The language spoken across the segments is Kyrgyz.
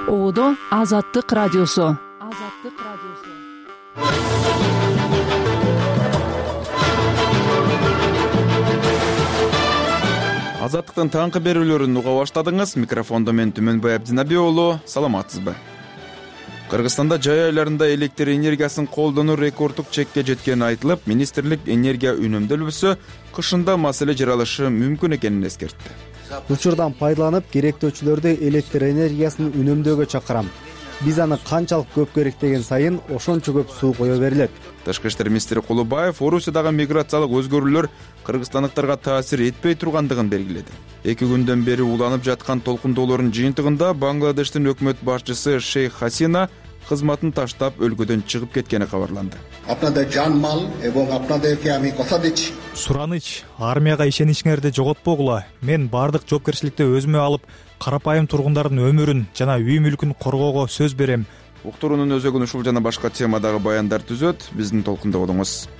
Оодо Азаттык радиосу. Азаттыктын таңкы берүүлөрүн уга баштадыңыз. Микрофондо мен Түмөнбай Абдинаби уулу. Саламатсызбы? Кыргызстанда жай айларында электр энергиясын колдонуу рекорддук чекке жеткени айтылып, министрлик энергия үнөмдөлүүсү кышында маселе жаралышы мүмкүн экенин эскертти. Учурдан пайдаланып, керектөөчүлөрдү электр энергиясын үнөмдөөгө чакырам. Биз аны канчалык көп керектеген сайын ошончо көп суу кое берилет. Тышкы иштер министри Кулубаев Орусиядагы миграциялык өзгөрүүлөр кыргызстандыктарга таасир этпей тургандыгын белгиледи. 2 күндөн бери уланып жаткан толкундоолордун жыйынтыгында Бангладештин өкмөт башчысы Шейх Хасина кызматын таштап өлкөдөн чыгып кеткени кабарланды. Сураныч, армияга ишеничиңерди жоготпогула. Мен бардык жоопкерчиликти өзүмө алып, карапайым тургундардын өмүрүн жана үй мүлкүн коргоого сөз берем. Уктуруунун өзөгүн ушул жана башка темадагы баяндар түзөт. Биздин толкунда болуңуз.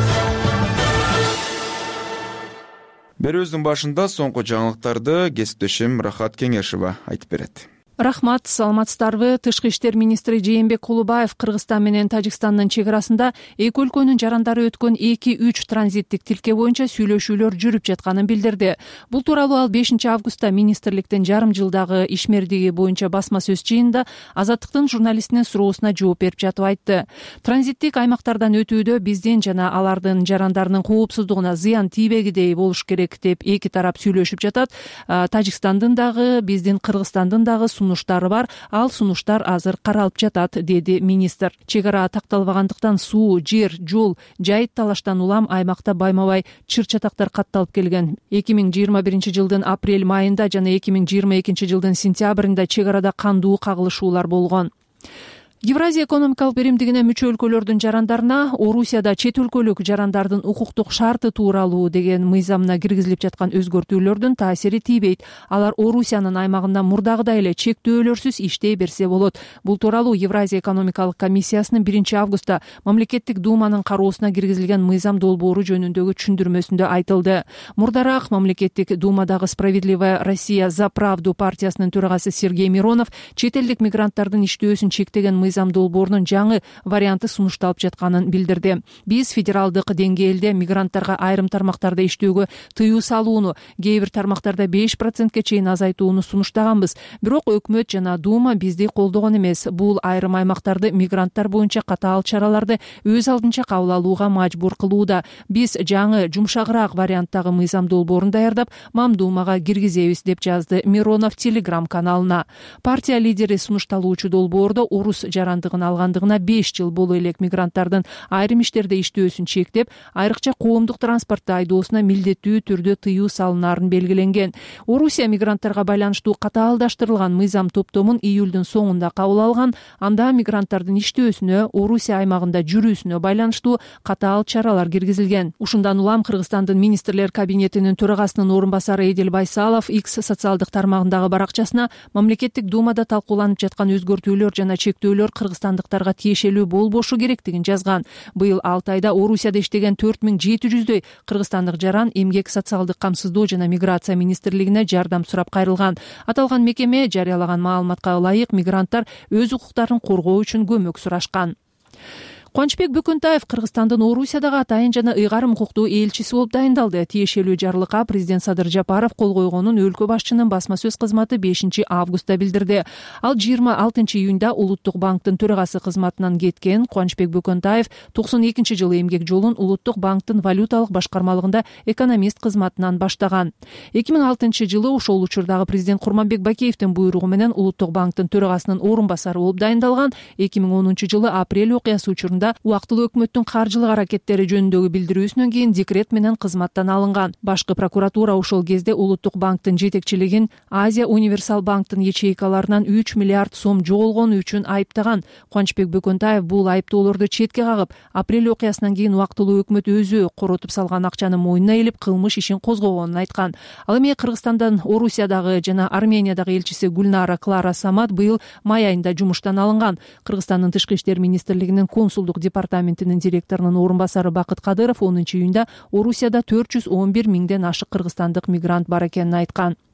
Берүүбүздүн башында соңку жаңылыктарды кесиптешим Рахат Кеңешова айтып берет. Рахмат, саламатсыздарбы? Тышкы иштер министри Жээнбек Кулубаев Кыргызстан менен Тажикстандын чек арасында эки өлкөнүн жарандары өткөн 2-3 транзиттик тилке боюнча сүйлөшүүлөр жүрүп жатканын билдирди. Бул тууралуу ал 5 августта министрликтин жарым жылдагы ишмердиги боюнча басма сөз жыйынында Азаттыктын журналистинин суроосуна жооп берип жатып айтты. Транзиттик аймактардан өтүүдө биздин жана алардын жарандарынын коопсуздугуна зыян тийбегидей болуш керек деп эки тарап сүйлөшүп жатат. Тажикстандын дагы, биздин Кыргызстандын дагы сунуштары бар, ал сунуштар азыр каралып жатат, деди министр. Чек ара такталбагандыктан суу, жер, жол, жайыт талаштан улам аймакта байма-бай чыр-чатактар катталып келген. 2021 жылдын апрель майында жана 2022 жылдын сентябрында чек арада кандуу кагылышуулар болгон. Евразия экономикалык биримдигине мүчө өлкөлөрдүн жарандарына Орусияда чет өлкөлүк жарандардын укуктук шарты тууралуу деген мыйзамына киргизилип жаткан өзгөртүүлөрдүн таасири тийбейт. Алар Орусиянын аймагында мурдагыдай эле чектөөлөрсүз иштей берсе болот. Бул тууралуу Евразия экономикалык комиссиясынын 1 августта мамлекеттик думанын кароосуна киргизилген мыйзам долбоору жөнүндөгү түшүндүрмөсүндө айтылды. Мурдараак мамлекеттик думадагы Справедливая Россия за правду партиясынын төрагасы Сергей Миронов чет элдик мигранттардын иштөөсүн чектеген мыйзам долбоорунун жаңы варианты сунушталып жатканын билдирди. Биз федералдык деңгээлде мигранттарга айрым тармактарда иштөөгө тыюу салууну, кээ бир тармактарда 5%ке чейин азайтууну сунуштаганбыз. Бирок өкмөт жана дума бизди колдогон эмес. Бул айрым аймактарды мигранттар боюнча катаал чараларды өз алдынча кабыл алууга мажбур кылууда. Биз жаңы жумшагыраак варианттагы мыйзам долбоорун даярдап, мамдумага киргизебиз, деп жазды Миронов Телеграм каналына. Партия лидери сунушталуучу долбоордо орус жарандыгын алгандыгына 5 жыл боло элек мигранттардын айрым иштерде иштөөсүн чектеп, айрыкча коомдук транспортто айдоосуна милдеттүү түрдө тыюу салынаарын белгиленген. Орусия мигранттарга байланыштуу катаалдаштырылган мыйзам топтомун июлдун соңунда кабыл алган. Анда мигранттардын иштөөсүнө, Орусия аймагында жүрүүсүнө байланыштуу катаал чаралар киргизилген. Ушундан улам Кыргызстандын министрлер кабинетинин төрагасынын орун басары Эдил Байсалов X социалдык тармагындагы баракчасына мамлекеттик думада талкууланып жаткан өзгөртүүлөр жана чектөөлөр кыргызстандыктарга тиешелүү болбошу керектигин жазган. Быйыл 6 айда Орусияда иштеген 4700дөй кыргызстандык жаран эмгек социалдык камсыздоо жана миграция министрлигине жардам сурап кайрылган. Аталган мекеме жарыялаган маалыматка ылайык мигранттар өз укуктарын коргоо үчүн көмөк сурашкан. Кубанычбек Бөкөнтаев Кыргызстандын Орусиядагы атайын жана ыйгарым укуктуу элчиси болуп дайындалды. Тиешелүү жарлыкка президент Садыр Жапаров кол койгонун өлкө башчынын басма сөз кызматы 5 августта билдирди. Ал 26 июнда Улуттук банктын төрагасы кызматынан кеткен Кубанычбек Бөкөнтаев 92 жылы эмгек жолун Улуттук банктын валюталык башкармалыгында экономист кызматынан баштаган. 2006 жылы ошол учурдагы президент Курманбек Бакеевдин буйругу менен Улуттук банктын төрагасынын орун басары болуп дайындалган. 2010 жылы апрель окуясы учурунда убактылуу өкмөттүн каржылык аракеттери жөнүндөгү билдирүүсүнөн кийин декрет менен кызматтан алынган. Башкы прокуратура ошол кезде Улуттук банктын жетекчилигин Азия Универсал банктын ячейкаларынан 3 миллиард сом жоголгону үчүн айыптаган. Кубанычбек Бөкөнтаев бул айыптоолорду четке кагып, апрель окуясынан кийин убактылуу өкмөт өзү коротуп салган акчаны мойнуна илип кылмыш ишин козгогонун айткан. Ал эми Кыргызстандан Орусиядагы жана Армениядагы элчиси Гүлнара Клара Самат быйыл май айында жумуштан алынган. Кыргызстандын тышкы иштер министрлигинин консулдук департаментинин директорунун орун басары Бакыт Кадыров 10 июнда Орусияда 411 миңден ашык кыргызстандык мигрант бар экенин айткан.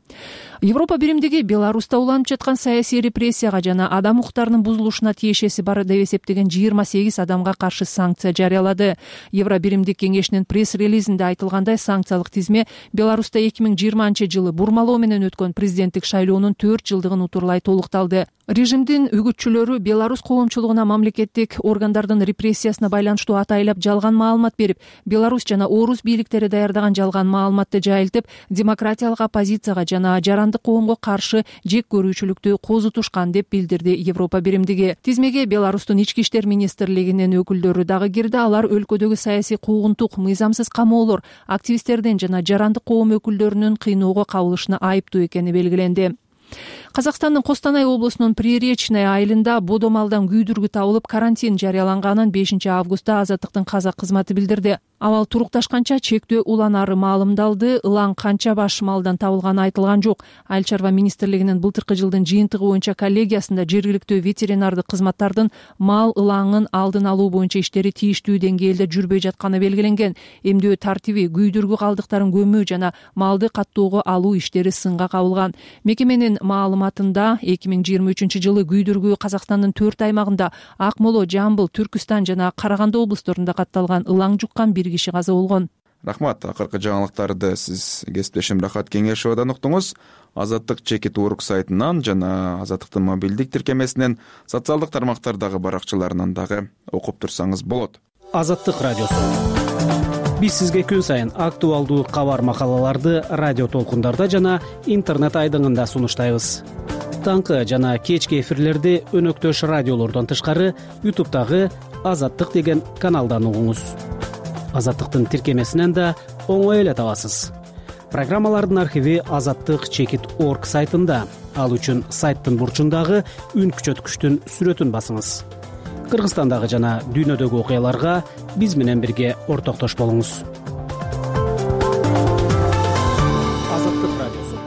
Европа биримдиги Беларуста уланып жаткан саясий репрессияга жана адам укуктарынын бузулушуна тиешеси бар деп эсептеген 28 адамга каршы санкция жарыялады. Евро биримдик кеңешинин пресс-релизинде айтылгандай, санкциялык тизме Беларуста 2020-жылы бурмалоо менен өткөн президенттик шайлоонун 4 жылдыгын утурлай толукталды. Режимдин үгүтчүлөрү Беларусь коомчулугуна мамлекеттик органдардын репрессиясына байланыштуу атайлап жалган маалымат берип, Беларусь жана Орус бийликтери даярдаган жалган маалыматты жайылтып, демократиялык оппозицияга жана жарандык коомго каршы жек көрүүчүлүктү козутушкан деп билдирди Европа биримдиги. Тизмеге Беларустун ички иштер министрлигинин өкүлдөрү дагы кирди. Алар өлкөдөгү саясий куугунтук, мыйзамсыз камоолор, активисттердин жана жарандык коом өкүлдөрүнүн кыйноого кабылышына айыптуу экени белгиленди. Казакстандын Костанай облусунун Приречный айылында бодо малдан күйдүргү табылып, карантин жарыяланганын 5 августта Азаттыктын казак кызматы билдирди. Абал турукташканча чектөө уланары маалымдалды. Ылаң канча баш малдан табылганы айтылган жок. Айыл чарба министрлигинин былтыркы жылдын жыйынтыгы боюнча коллегиясында жергиликтүү ветеринардык кызматтардын мал ылаңын алдын алуу боюнча иштери тийиштүү деңгээлде жүрбөй жатканы белгиленген. Эмдөө тартиби, күйдүргү калдыктарын көмүү жана малды каттоого алуу иштери сынга кабылган. Мекеменин маалыматында 2023-жылы күйдүргү Казакстандын 4 аймагында Акмола, Жамбыл, Түркүстан жана Караганды облустарында катталган ылаң жуккан 1 киши каза болгон. Рахмат. Акыркы жаңылыктарды сиз кесиптешим Рахат Кеңешовадан уктуңуз. Азаттык Чекит.org сайтынан жана Азаттыктын мобилдик тиркемесинен, социалдык тармактардагы баракчаларынан дагы окуп турсаңыз болот. Азаттык радиосу. Биз сизге күн сайын актуалдуу кабар макалаларды радио толкундарда жана интернет айдыңында сунуштайбыз. Таңкы жана кечки эфирлерди өнөктөш радиолордон тышкары YouTube'дагы Азаттык деген каналдан угуңуз. Азаттыктын тиркемесинен да оңой эле табасыз. Программалардын архиви Азаттык Чекит.org сайтында. Ал үчүн сайттын бурчундагы үн күчөткүчтүн сүрөтүн басыңыз. Кыргызстандагы жана дүйнөдөгү окуяларга биз менен бирге ортоктош болуңуз. Азаттык радиосу.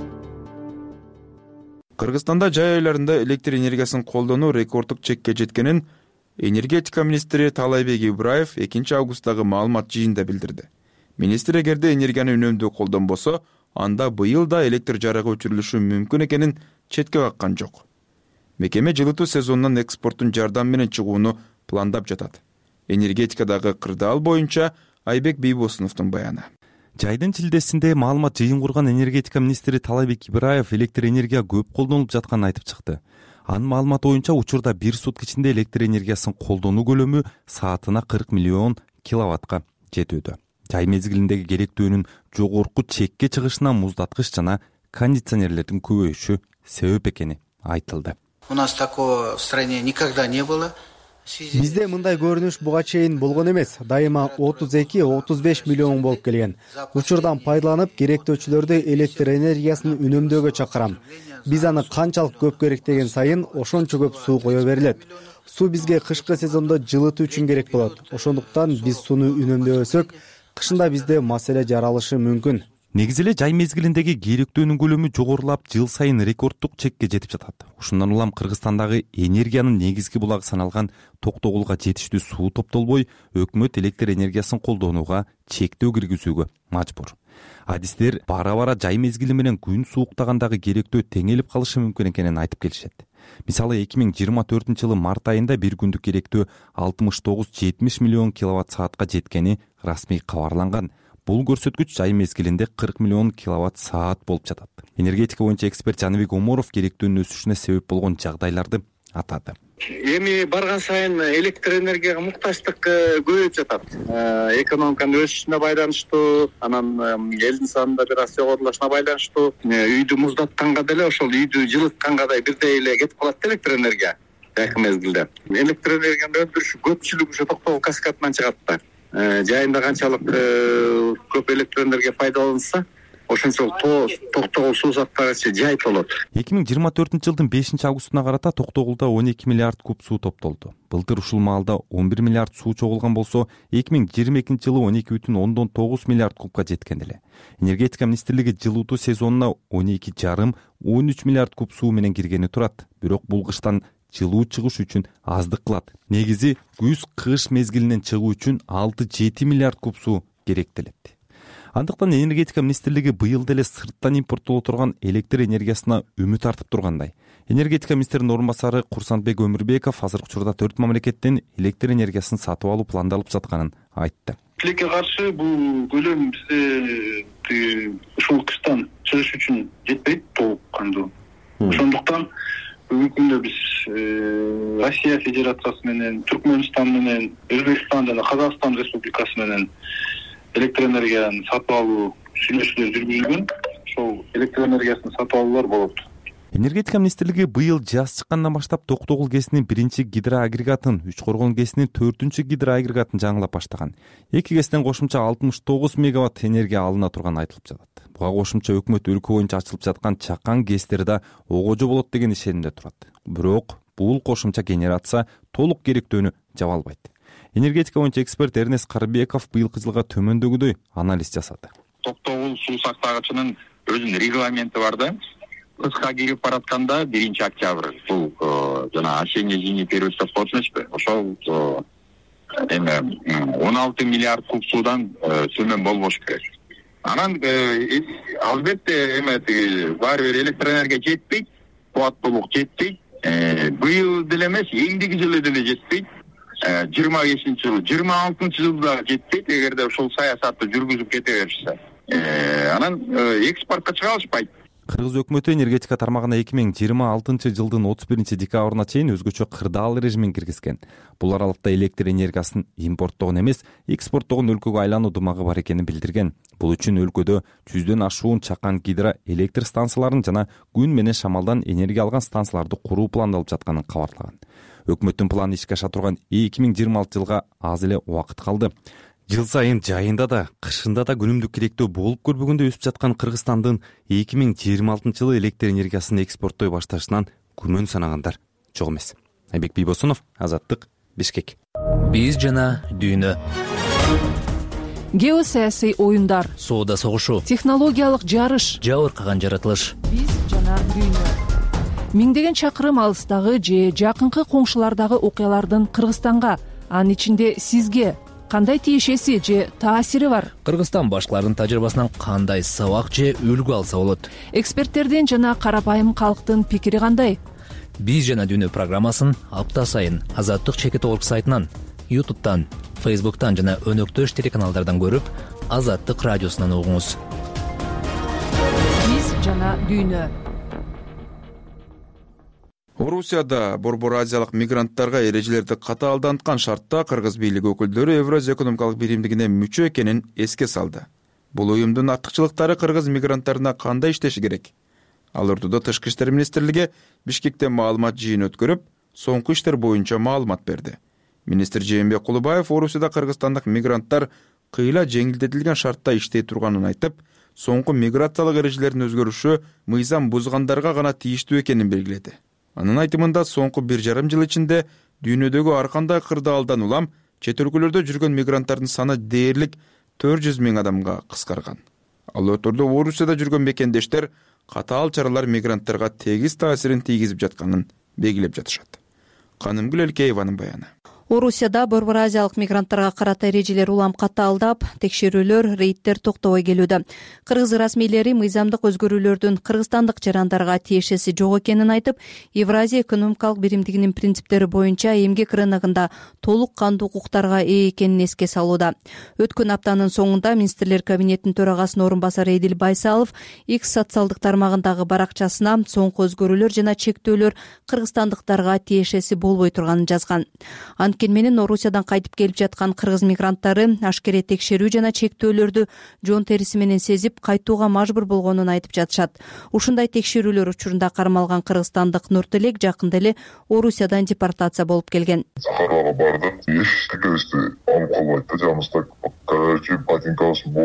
Кыргызстанда жай айларында электр энергиясын колдонуу рекордтук чекке жеткенин энергетика министри Таалайбек Ибраев 2 августтагы маалымат жыйынында билдирди. Министр эгерде энергияны үнөмдүү колдонбосо, анда быйыл да электр жарыгы өчүрүлүшү мүмкүн экенин четке каккан жок. Мекеме жылытуу сезонунан экспорттун жардам менен чыгууну пландап жатат. Энергетикадагы кырдаал боюнча Айбек Бийбосуновдун баяны. Жайдын шилдесинде маалымат жыйын курган энергетика министри Таалайбек Ибраев электр энергия көп колдонулуп жатканын айтып чыкты. Анын маалыматы боюнча учурда 1 сутка ичинде электр энергиясын колдонуу көлөмү саатына 40 миллион киловаттка жетүүдө. Жай мезгилиндеги керектөөнүн жогорку чекке чыгышына муздаткыч жана кондиционерлердин көбөйүшү себеп экени айтылды. У нас такого в стране никогда не было. Бизде мындай көрүнүш буга чейин болгон эмес. Дайыма 32-35 миллион болуп келген. Учурдан пайдаланып, керектөөчүлөрдү электр энергиясын үнөмдөөгө чакырам. Биз аны канчалык көп керектеген сайын ошончо көп суу кое берилет. Суу бизге кышкы сезондо жылытуу үчүн керек болот. Ошондуктан биз сууну үнөмдөбөсөк, кышында бизде маселе жаралышы мүмкүн. Негизи эле жай мезгилиндеги керектөөнүн көлөмү жогорулап, жыл сайын рекордтук чекке жетип жатат. Ушундан улам Кыргызстандагы энергиянын негизги булагы саналган Токтогулга жетиштүү суу топтолбой, өкмөт электр энергиясын колдонууга чектөө киргизүүгө мажбур. Адистер бара-бара жай мезгили менен күн сууктагандагы керектөө теңелип калышы мүмкүн экенин айтып келишет. Мисалы 2024-жылы март айында бир күндүк керектөө 69-70 миллион киловатт саатка жеткени расмий кабарланган. Бул көрсөткүч жай мезгилинде 40 миллион киловатт саат болуп жатат. Энергетика боюнча эксперт Жаныбек Оморов керектөөнүн өсүшүнө себеп болгон жагдайларды атады. Эми барган сайын электр энергияга муктачтык көбөйүп жатат. Экономиканын өсүшүнө байланыштуу, анан элдин санында бир аз жогорулашына байланыштуу, үйдү муздатканга деле, ошол үйдү жылытканга да бирдей эле кетип калат электр энергия жакын мезгилде. Электр энергиянын өндүрүшү көпчүлүгү ушу Токтогул каскадынан чыгат да. Жайында канчалык көп электр энергия пайдаланылса, ошончолук Токтогул суу заттары жай толот. 2024-жылдын 5 августуна карата Токтогулда 12 миллиард куб суу топтолду. Былтыр ушул маалда 11 миллиард суу чогулган болсо, 2022-жылы 12,9 миллиард кубка жеткен эле. Энергетика министрлиги жылытуу сезонуна 12,5-13 миллиард куб суу менен киргени турат. Бирок бул кыштан жылуу чыгыш үчүн аздык кылат. Негизи күз кыш мезгилинен чыгуу үчүн 6-7 миллиард куб суу керектелет. Андыктан энергетика министрлиги быйыл деле сырттан импорттоло турган электр энергиясына үмүт артып тургандай. Энергетика министринин орун басары Курсантбек Өмүрбеков азыркы учурда 4 мамлекеттен электр энергиясын сатып алуу пландалып жатканын айтты. Тилекке каршы бул көлөм бизде ушул кыштан чыгыш үчүн жетпейт толук кандуу. Ошондуктан бүгүнкү күндө биз Россия Федерациясы менен, Түркмөнстан менен, Өзбекстан жана Казакстан Республикасы менен электр энергияны сатып алуу сүйлөшүүлөр жүргүзүлгөн. Ошол электр энергиясын сатып алуулар болот. Энергетика министрлиги быйыл жаз чыккандан баштап Токтогул ГЭСинин 1-гидроагрегатын, Үч Коргон ГЭСинин 4-гидроагрегатын жаңылап баштаган. Эки ГЭСтен кошумча 69 мегаватт энергия алына турганы айтылып жатат. Буга кошумча өкмөт өлкө боюнча ачылып жаткан чакан ГЭСтер да огожо болот деген ишенимде турат. Бирок бул кошумча генерация толук керектөөнү жаба албайт. Энергетика боюнча эксперт Эрнест Карыбеков быйылкы жылга төмөндөгүдөй анализ жасады. Токтогул суу сактагычынын өзүнүн регламенти бар да. Кышка кирип баратканда 1-октябрь бул жана осенне-зимний период деп коет эмеспи? Ошол 16 миллиард куб суудан төмөн болбош керек. Анан албетте баары бир электроэнергия жетпейт, кубаттуулук жетпейт. Быйыл деле эмес, эндиги жылы деле жетпейт. 25-жылы, 26-жылда жетпейт, эгерде ошол саясатты жүргүзүп кете беришсе. Анан экспортко чыга алышпайт. Кыргыз өкмөтү энергетика тармагына 2026 жылдын 31 декабрына чейин өзгөчө кырдаал режимин киргизген. Бул аралыкта электр энергиясын импорттогон эмес, экспорттогон өлкөгө айлануу дымагы бар экенин билдирген. Бул үчүн өлкөдө 100дөн ашуун чакан гидро электр станцияларын жана күн менен шамалдан энергия алган станцияларды куруу пландалып жатканын кабарлаган. Өкмөттүн планы ишке аша турган 2026 жылга аз эле убакыт калды. Жыл сайын жайында да, кышында да күнүмдүк керектөө болуп көрбөгөндө өсүп жаткан Кыргызстандын 2026 жылы электр энергиясын экспорттой башташынан күмөн санагандар жок эмес. Айбек Бийбосунов, Азаттык, Бишкек. Биз жана дүйнө. Геосаясий оюндар, соода согушу, технологиялык жарыш, жабыркаган жаратылыш. Биз жана дүйнө. Миңдеген чакырым алыстагы же жакынкы коңшулардагы окуялардын Кыргызстанга, анын ичинде сизге кандай тиешеси же таасири бар? Кыргызстан башкаларынын тажрыйбасынан кандай сабак же үлгү алса болот? Эксперттердин жана карапайым калктын пикири кандай? Биз жана дүйнө программасын апта сайын Азаттык чекит орг сайтынан, YouTube'тан, Facebook'тан жана өнөктөш телеканалдардан көрүп, Азаттык радиосунан угуңуз. Биз жана дүйнө. Орусияда Борбор Азиялык мигранттарга эрежелерди катаалданткан шартта Кыргыз бийлиги өкүлдөрү Евразия экономикалык биримдигине мүчө экенин эске салды. Бул уюмдун артыкчылыктары кыргыз мигранттарына кандай иштеши керек? Ал ортодо Тышкы иштер министрлиги Бишкекте маалымат жыйын өткөрүп, соңку иштер боюнча маалымат берди. Министр Жээнбек Кулубаев Орусияда кыргызстандык мигранттар кыйла жеңилдетилген шартта иштей турганын айтып, соңку миграциялык эрежелердин өзгөрүшү мыйзам бузгандарга гана тийиштүү экенин белгиледи. Анын айтымында соңку 1,5 жыл ичинде дүйнөдөгү ар кандай кырдаалдан улам чет өлкөлөрдө жүргөн мигранттардын саны дээрлик 400 000 адамга кыскарган. Ал өтөрдө Орусияда жүргөн мекендештер катаал чаралар мигранттарга тегиз таасирин тийгизип жатканын белгилеп жатышат. Канымгүл Элкееванын баяны. Орусияда Борбор Азиялык мигранттарга карата эрежелер улам катаалдап, текшерүүлөр, рейдтер токтобой келүүдө. Кыргыз расмийлери мыйзамдык өзгөрүүлөрдүн кыргызстандык жарандарга тиешеси жок экенин айтып, Евразия экономикалык биримдигинин принциптери боюнча эмгек рыногунда толук кандуу укуктарга ээ экенин эске салууда. Өткөн аптанын соңунда министрлер кабинетинин төрагасынын орун басары Эдил Байсалов X социалдык тармагындагы баракчасына соңку өзгөрүүлөр жана чектөөлөр кыргызстандыктарга тиешеси болбой турганын жазган. Анткени менен Орусиядан кайтып келип жаткан кыргыз мигранттары ашкере текшерүү жана чектөөлөрдү жон териси менен сезип кайтууга мажбур болгонун айтып жатышат. Ушундай текшерүүлөр учурунда кармалган кыргызстандык Нуртилек жакында эле Орусиядан депортация болуп келген. Сахарага бардык, эшикебизди алып калбайт да, жаныбызда ботинкабызды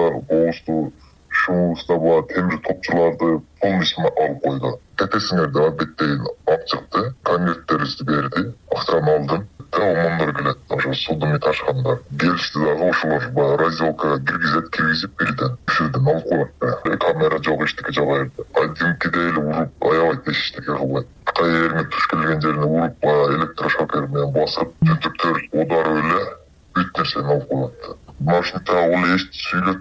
боозду, шуубузда бар темир топчуларды полностью алып койду. Кетесиңер деп беттеген алып чыкты, конверттерибизди берди, акчаны алдым. Омондор келет, ошо судун ташканда келишти дагы, ошолор баягы разделкага киргизип бирден ушерден алып коет. Камера жок, эчтеке жок жерде. Адимки эле уруп, аябайт, эчтеке кылбайт. Кай жерине туш келген жерине уруп, баягы электрошокер менен басып, түтүктөр ударып эле бүт нерсени алып коет. Машинада ол эч сүйлөтпөйт,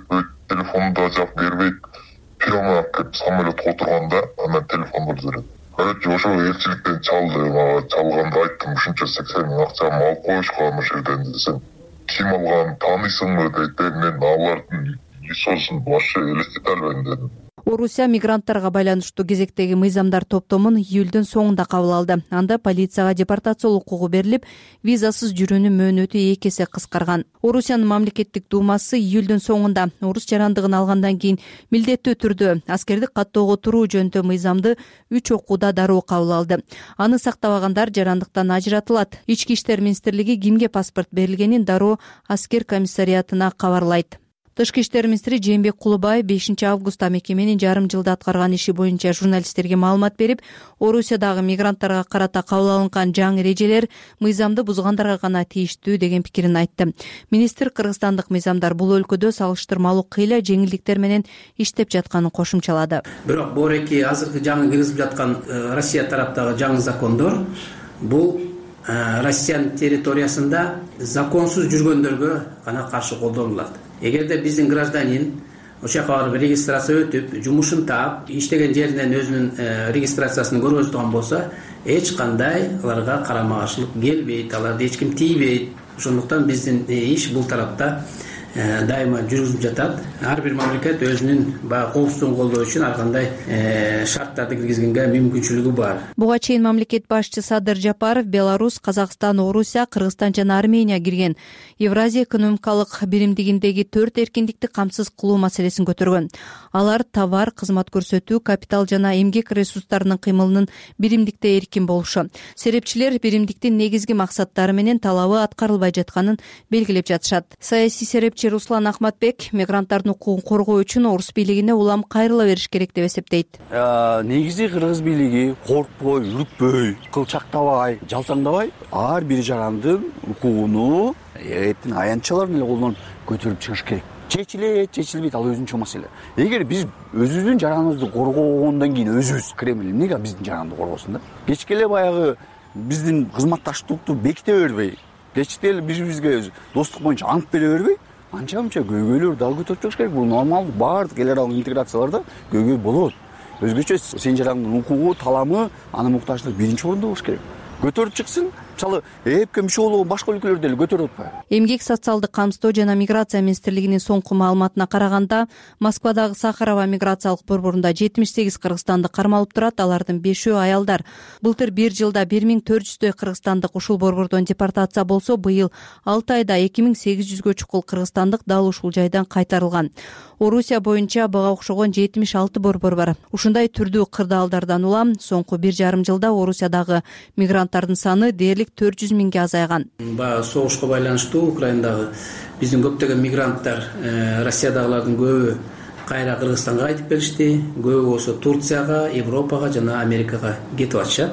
телефонду жак бербейт. Пирона кеп самолетке отурганда анан телефонду берет. Короче, ошо элчиликтен чалды, мага чалганды айттым, ушунча 80 миң акчамды алып коюшкан жерден десем, ким алган, тааныйсыңбы дейт. Мен алардын лицосун вообще элестете албайм дедим. Орусия мигранттарга байланыштуу кезектеги мыйзамдар топтомун июлдун соңунда кабыл алды. Анда полицияга депортациялоо укугу берилип, визасыз жүрүүнүн мөөнөтү 2 эсе кыскарган. Орусиянын мамлекеттик думасы июлдун соңунда орус жарандыгын алгандан кийин милдеттүү түрдө аскердик каттоого туруу жөнүндө мыйзамды 3 окууда дароо кабыл алды. Аны сактабагандар жарандыктан ажыратылат. Ички иштер министрлиги кимге паспорт берилгенин дароо аскер комиссариатына кабарлайт. Тышкы иштер министри Жээнбек Кулубаев 5 августта мекеменин жарым жылда аткарган иши боюнча журналисттерге маалымат берип, Орусиядагы мигранттарга карата кабыл алынган жаңы эрежелер мыйзамды бузгандарга гана тийиштүү деген пикирин айтты. Министр кыргызстандык мыйзамдар бул өлкөдө салыштырмалуу кыйла жеңилдиктер менен иштеп жатканын кошумчалады. Бирок бореки азыркы жаңы киргизип жаткан Россия тараптагы жаңы закондор бул Россиянын территориясында законсуз жүргөндөргө гана каршы колдонулат. Эгерде биздин гражданин ошол жака барып регистрация өтүп, жумушун таап, иштеген жеринен өзүнүн регистрациясын көргөзө турган болсо, эч кандай аларга карама каршылык келбейт, аларды эч ким тийбейт. Ошондуктан биздин иш бул тарапта дайыма жүргүзүлүп жатат. Ар бир мамлекет өзүнүн коопсуздугун колдоо үчүн ар кандай шарттарды киргизгенге мүмкүнчүлүгү бар. Буга чейин мамлекет башчысы Садыр Жапаров Беларусь, Казакстан, Орусия, Кыргызстан жана Армения кирген Евразия экономикалык биримдигиндеги 4 эркиндикти камсыз кылуу маселесин көтөргөн. Алар товар, кызмат көрсөтүү, капитал жана эмгек ресурстарынын кыймылынын биримдикте эркин болушу. Серепчилер биримдиктин негизги максаттары менен талабы аткарылбай жатканын белгилеп жатышат. Саясий серепчи Руслан Ахматбек мигранттардын укугун коргоо үчүн орус бийлигине улам кайрыла бериш керек деп эсептейт. Негизи кыргыз бийлиги коркпой, үркпөй, кылчактабай, жалсаңдабай ар бир жарандын укугуну эртең аянтчаларын эле колдонуп көтөрүп чыгыш керек. Чечилет, чечилбейт, ал өзүнчө маселе. Эгер биз өзүбүздүн жараныбызды коргогондон кийин өзүбүз Кремль эмнеге биздин жаранды коргосун да? Кечке эле баягы биздин кызматташтыкту беките бербей, кечте эле бири-бирибизге достук боюнча ант бере бербей, анча-мынча көйгөйлөр дагы көтөрүп чыгыш керек. Бул нормалдуу, баардык эл аралык интеграцияларда көйгөй болот. Өзгөчө сен жарандын укугу, таламы, анын муктаждыгы биринчи орунда болуш керек. Көтөрүп чыксын. Мисалы, эпке мүчө болгон башка өлкөлөрдө эле көтөрүп атпайбы? Эмгек социалдык камсыздоо жана миграция министрлигинин соңку маалыматына караганда, Москвадагы Сахарова миграциялык борборунда 78 кыргызстандык кармалып турат, алардын 5-өө аялдар. Былтыр 1 жылда 1400дөй кыргызстандык ушул борбордон депортация болсо, быйыл 6 айда 2800гө чукул кыргызстандык дал ушул жайдан кайтарылган. Орусия боюнча буга окшогон 76 борбор бар. Ушундай түрдүү кырдаалдардан улам соңку 1,5 жылда Орусиядагы мигранттардын саны дээрлик 400 миңге азайган. Согушка байланыштуу Украинадагы биздин көптөгөн мигранттар, Россиядагылардын көбү кайра Кыргызстанга кайтып келишти, көбү болсо Турцияга, Европага жана Америкага кетип атышат.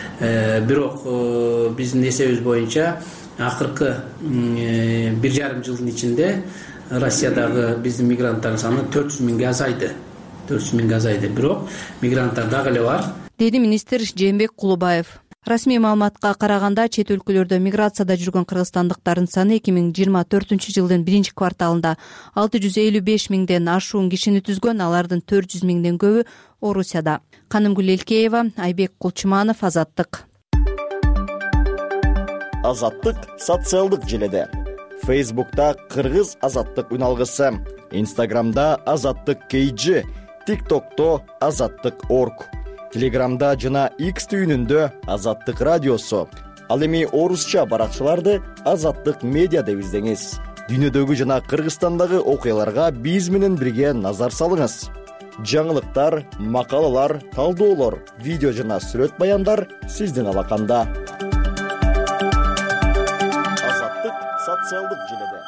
Бирок биздин эсебибиз боюнча акыркы 1,5 жылдын ичинде Россиядагы биздин мигранттардын саны 400 миңге азайды. 400 миңге азайды. Бирок мигранттар дагы эле бар, деди министр Жээнбек Кулубаев. Расмий маалыматка караганда, чет өлкөлөрдө миграцияда жүргөн кыргызстандыктардын саны 2024 жылдын 1 кварталында 655 миңден ашуун кишини түзгөн, алардын 400 миңден көбү Орусияда. Канымгүл Элкеева, Айбек Кулчуманов, Азаттык. Азаттык социалдык желеде. Фейсбукта Кыргыз Азаттык үналгысы, Инстаграмда Азаттык KG, ТикТокто Азаттык.орг, Телеграмда жана X түйүнүндө Азаттык радиосу. Ал эми орусча баракчаларды Азаттык медиа деп издеңиз. Дүйнөдөгү жана Кыргызстандагы окуяларга биз менен бирге назар салыңыз. Жаңылыктар, макалалар, талдоолор, видео жана сүрөт баяндар сиздин алаканда. Азаттык социалдык желеде.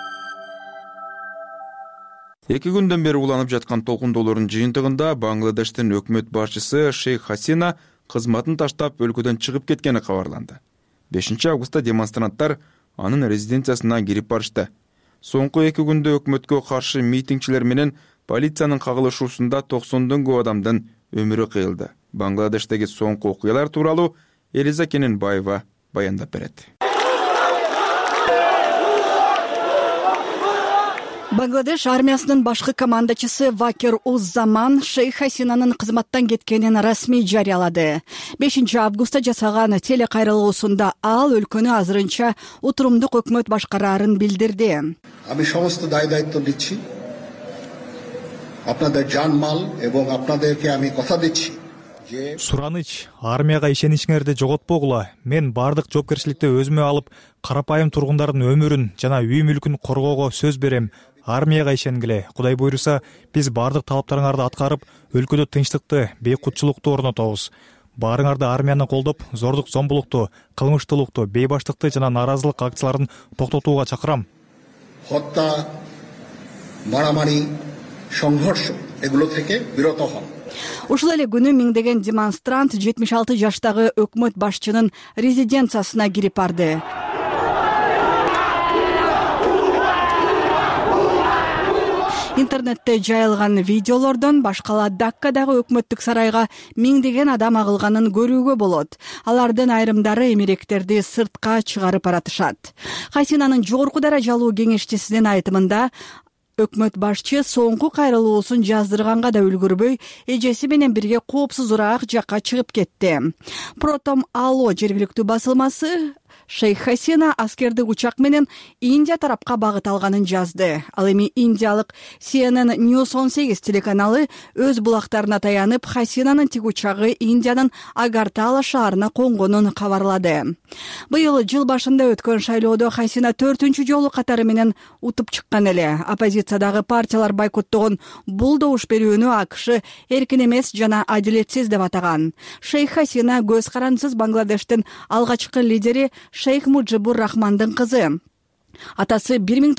2 күндөн бери уланып жаткан толкундоолордун жыйынтыгында Бангладештин өкмөт башчысы Шейх Хасина кызматын таштап өлкөдөн чыгып кеткени кабарланды. 5 августта демонстранттар анын резиденциясына кирип барышты. Соңку 2 күндө өкмөткө каршы митингчилер менен полициянын кагылышуусунда 90дон көп адамдын өмүрү кыйылды. Бангладештеги соңку окуялар тууралуу Элиза Кененбаева баяндап берет. Бангладеш армиясынын башкы командачысы Вакир Уз-Заман Шейх Хасинанын кызматтан кеткенин расмий жарыялады. 5-августта жасаган телекайрылуусунда ал өлкөнү азырынча утурумдук өкмөт башкараарын билдирди. Ами সমস্ত দায়িত্ব দিচ্ছি আপনাদের জানমাল এবং আপনাদেরকে আমি কথা দিচ্ছি. Сураныч, армияга ишеничиңерди жоготпогула. Мен бардык жоопкерчиликти өзүмө алып, карапайым тургундардын өмүрүн жана үй мүлкүн коргоого сөз берем. Армияга ишенгиле. Кудай буйруса, биз бардык талаптарыңарды аткарып, өлкөдө тынчтыкты, бейкутчулукту орнотобуз. Баарыңарды армияны колдоп, зордук зомбулукту, кылмыштуулукту, бейбаштыкты жана наразылык акцияларын токтотууга чакырам. হত্যা, মারামারি, সংঘর্ষ এগুলো থেকে বিরত হন. Ушул эле күнү миңдеген демонстрант 76 жаштагы өкмөт башчынын резиденциясына кирип барды. Интернетте жайылган видеолордон башкала Даккадагы өкмөттүк сарайга миңдеген адам агылганын көрүүгө болот. Алардын айрымдары эмеректерди сыртка чыгарып баратышат. Хасинанын жогорку даражалуу кеңешчисинин айтымында өкмөт башчы соңку кайрылуусун жаздырганга да үлгүрбөй, эжеси менен бирге коопсузураак жакка чыгып кетти. Протом Ало жергиликтүү басылмасы Шейх Хасина аскердик учак менен Индия тарапка багыт алганын жазды. Ал эми индиялык CNN News 18 телеканалы өз булактарына таянып, Хасинанын тик учагы Индиянын Агартала шаарына конгонун кабарлады. Быйыл жыл башында өткөн шайлоодо Хасина 4-чү жолу катары менен утуп чыккан эле. Оппозициядагы партиялар бойкоттогон бул добуш берүүнү АКШ эркин эмес жана адилетсиз деп атаган. Шейх Хасина көз карансыз Бангладештин алгачкы лидери Шейх Муджибур Рахмандын кызы. Атасы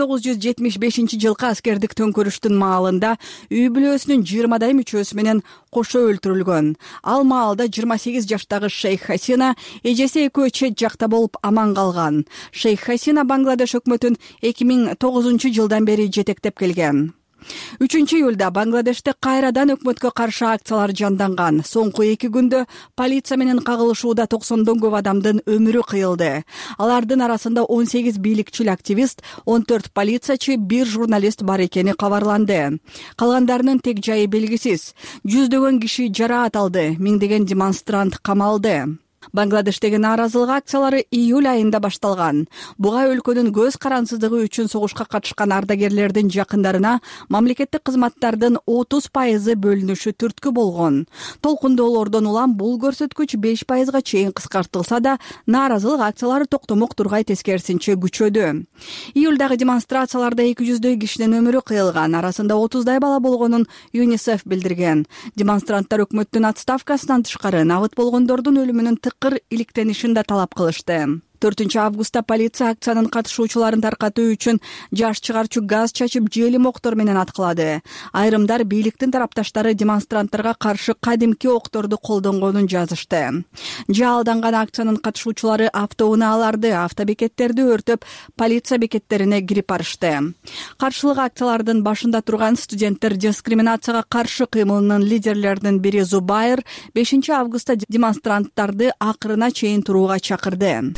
1975 жылкы аскердик төңкөрүштүн маалында үй бүлөсүнүн 20 мүчөсү менен кошо өлтүрүлгөн. Ал маалда 28 жаштагы Шейх Хасина эжеси экөө чет жакта болуп аман калган. Шейх Хасина Бангладеш өкмөтүн 2009 жылдан бери жетектеп келген. 3-июлда Бангладеште кайрадан өкмөткө каршы акциялар жанданган. Соңку 2 күндө полиция менен кагылышууда 90дон көп адамдын өмүрү кыйылды. Алардын арасында 18 бийликчил активист, 14 полициячы, 1 журналист бар экени кабарланды. Калгандарынын тек жайы белгисиз. Жүздөгөн киши жараат алды, миңдеген демонстрант камалды. Бангладештеги нааразылык акциялары июль айында башталган. Буга өлкөнүн көз карансыздыгы үчүн согушка катышкан ардагерлердин жакындарына мамлекеттик кызматтардын 30% бөлүнүшү түрткү болгон. Толкундоолордон улам бул көрсөткүч 5%га чейин кыскартылса да, нааразылык акциялары токтомок тургай, тескерисинче күчөдү. Июлдагы демонстрацияларда 200дөй кишинин өмүрү кыйылган, арасында 30дай бала болгонун ЮНИСЕФ билдирген. Демонстранттар өкмөттүн отставкасынан тышкары набыт болгондордун өлүмүнүн тыкыр иликтенишин да талап кылышты. 4-августта полиция акциянын катышуучуларын таркатуу үчүн жаш чыгарчу газ чачып, желим октор менен аткылады. Айрымдар бийликтин тарапташтары демонстранттарга каршы кадимки окторду колдонгонун жазышты. Жалданган акциянын катышуучулары автоунааларды, автобекеттерди өртөп, полиция бекеттерине кирип барышты. Каршылык акциялардын башында турган студенттер дискриминацияга каршы кыймылынын лидерлеринин бири Зубайр 5-августта демонстранттарды акырына чейин турууга чакырды.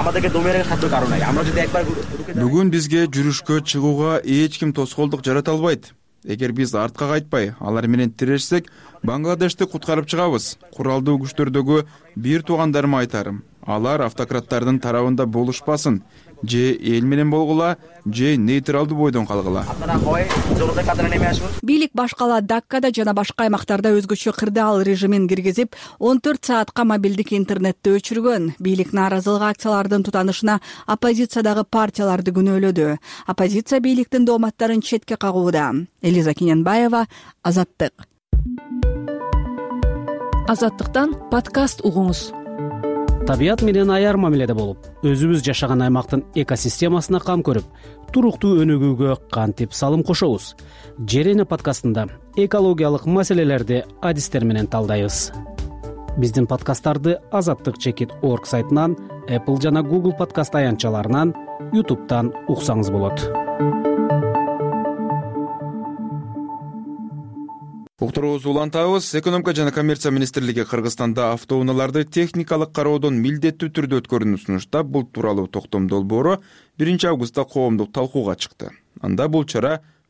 Бүгүн бизге жүрүшкө чыгууга эч ким тоскоолдук жарата албайт. Эгер биз артка кайтпай, алар менен тирешсек, Бангладешти куткарып чыгабыз. Куралдуу күчтөрдөгү бир туугандарыма айтарым: алар автократтардын тарабында болушпасын. Же эл менен болгула, же нейтралдуу бойдон калгыла. Бийлик башкала Даккада жана башка аймактарда өзгөчө кырдаал режимин киргизип, 14 саатка мобилдик интернетти өчүргөн. Бийлик нааразылык акциялардын тутанышына оппозициядагы партияларды күнөөлөдү. Оппозиция бийликтин дооматтарын четке кагууда. Элиза Кененбаева, Азаттык. Азаттыктан подкаст угуңуз. Табият менен аяр мамиледе болуп, өзүбүз жашаган аймактын экосистемасына кам көрүп, туруктуу өнүгүүгө кантип салым кошобуз? Жерене подкастында экологиялык маселелерди адистер менен талдайбыз. Биздин подкасттарды azattik.org сайтынан, Apple жана Google подкаст аянтчаларынан, YouTube'дан уксаңыз болот. Уктуруубузду улантабыз. Экономика жана коммерция министрлиги Кыргызстанда автоунааларды техникалык кароодон милдеттүү түрдө өткөрүүнү сунуштап, бул тууралуу токтом долбоору 1-августта коомдук талкууга чыкты. Анда бул чара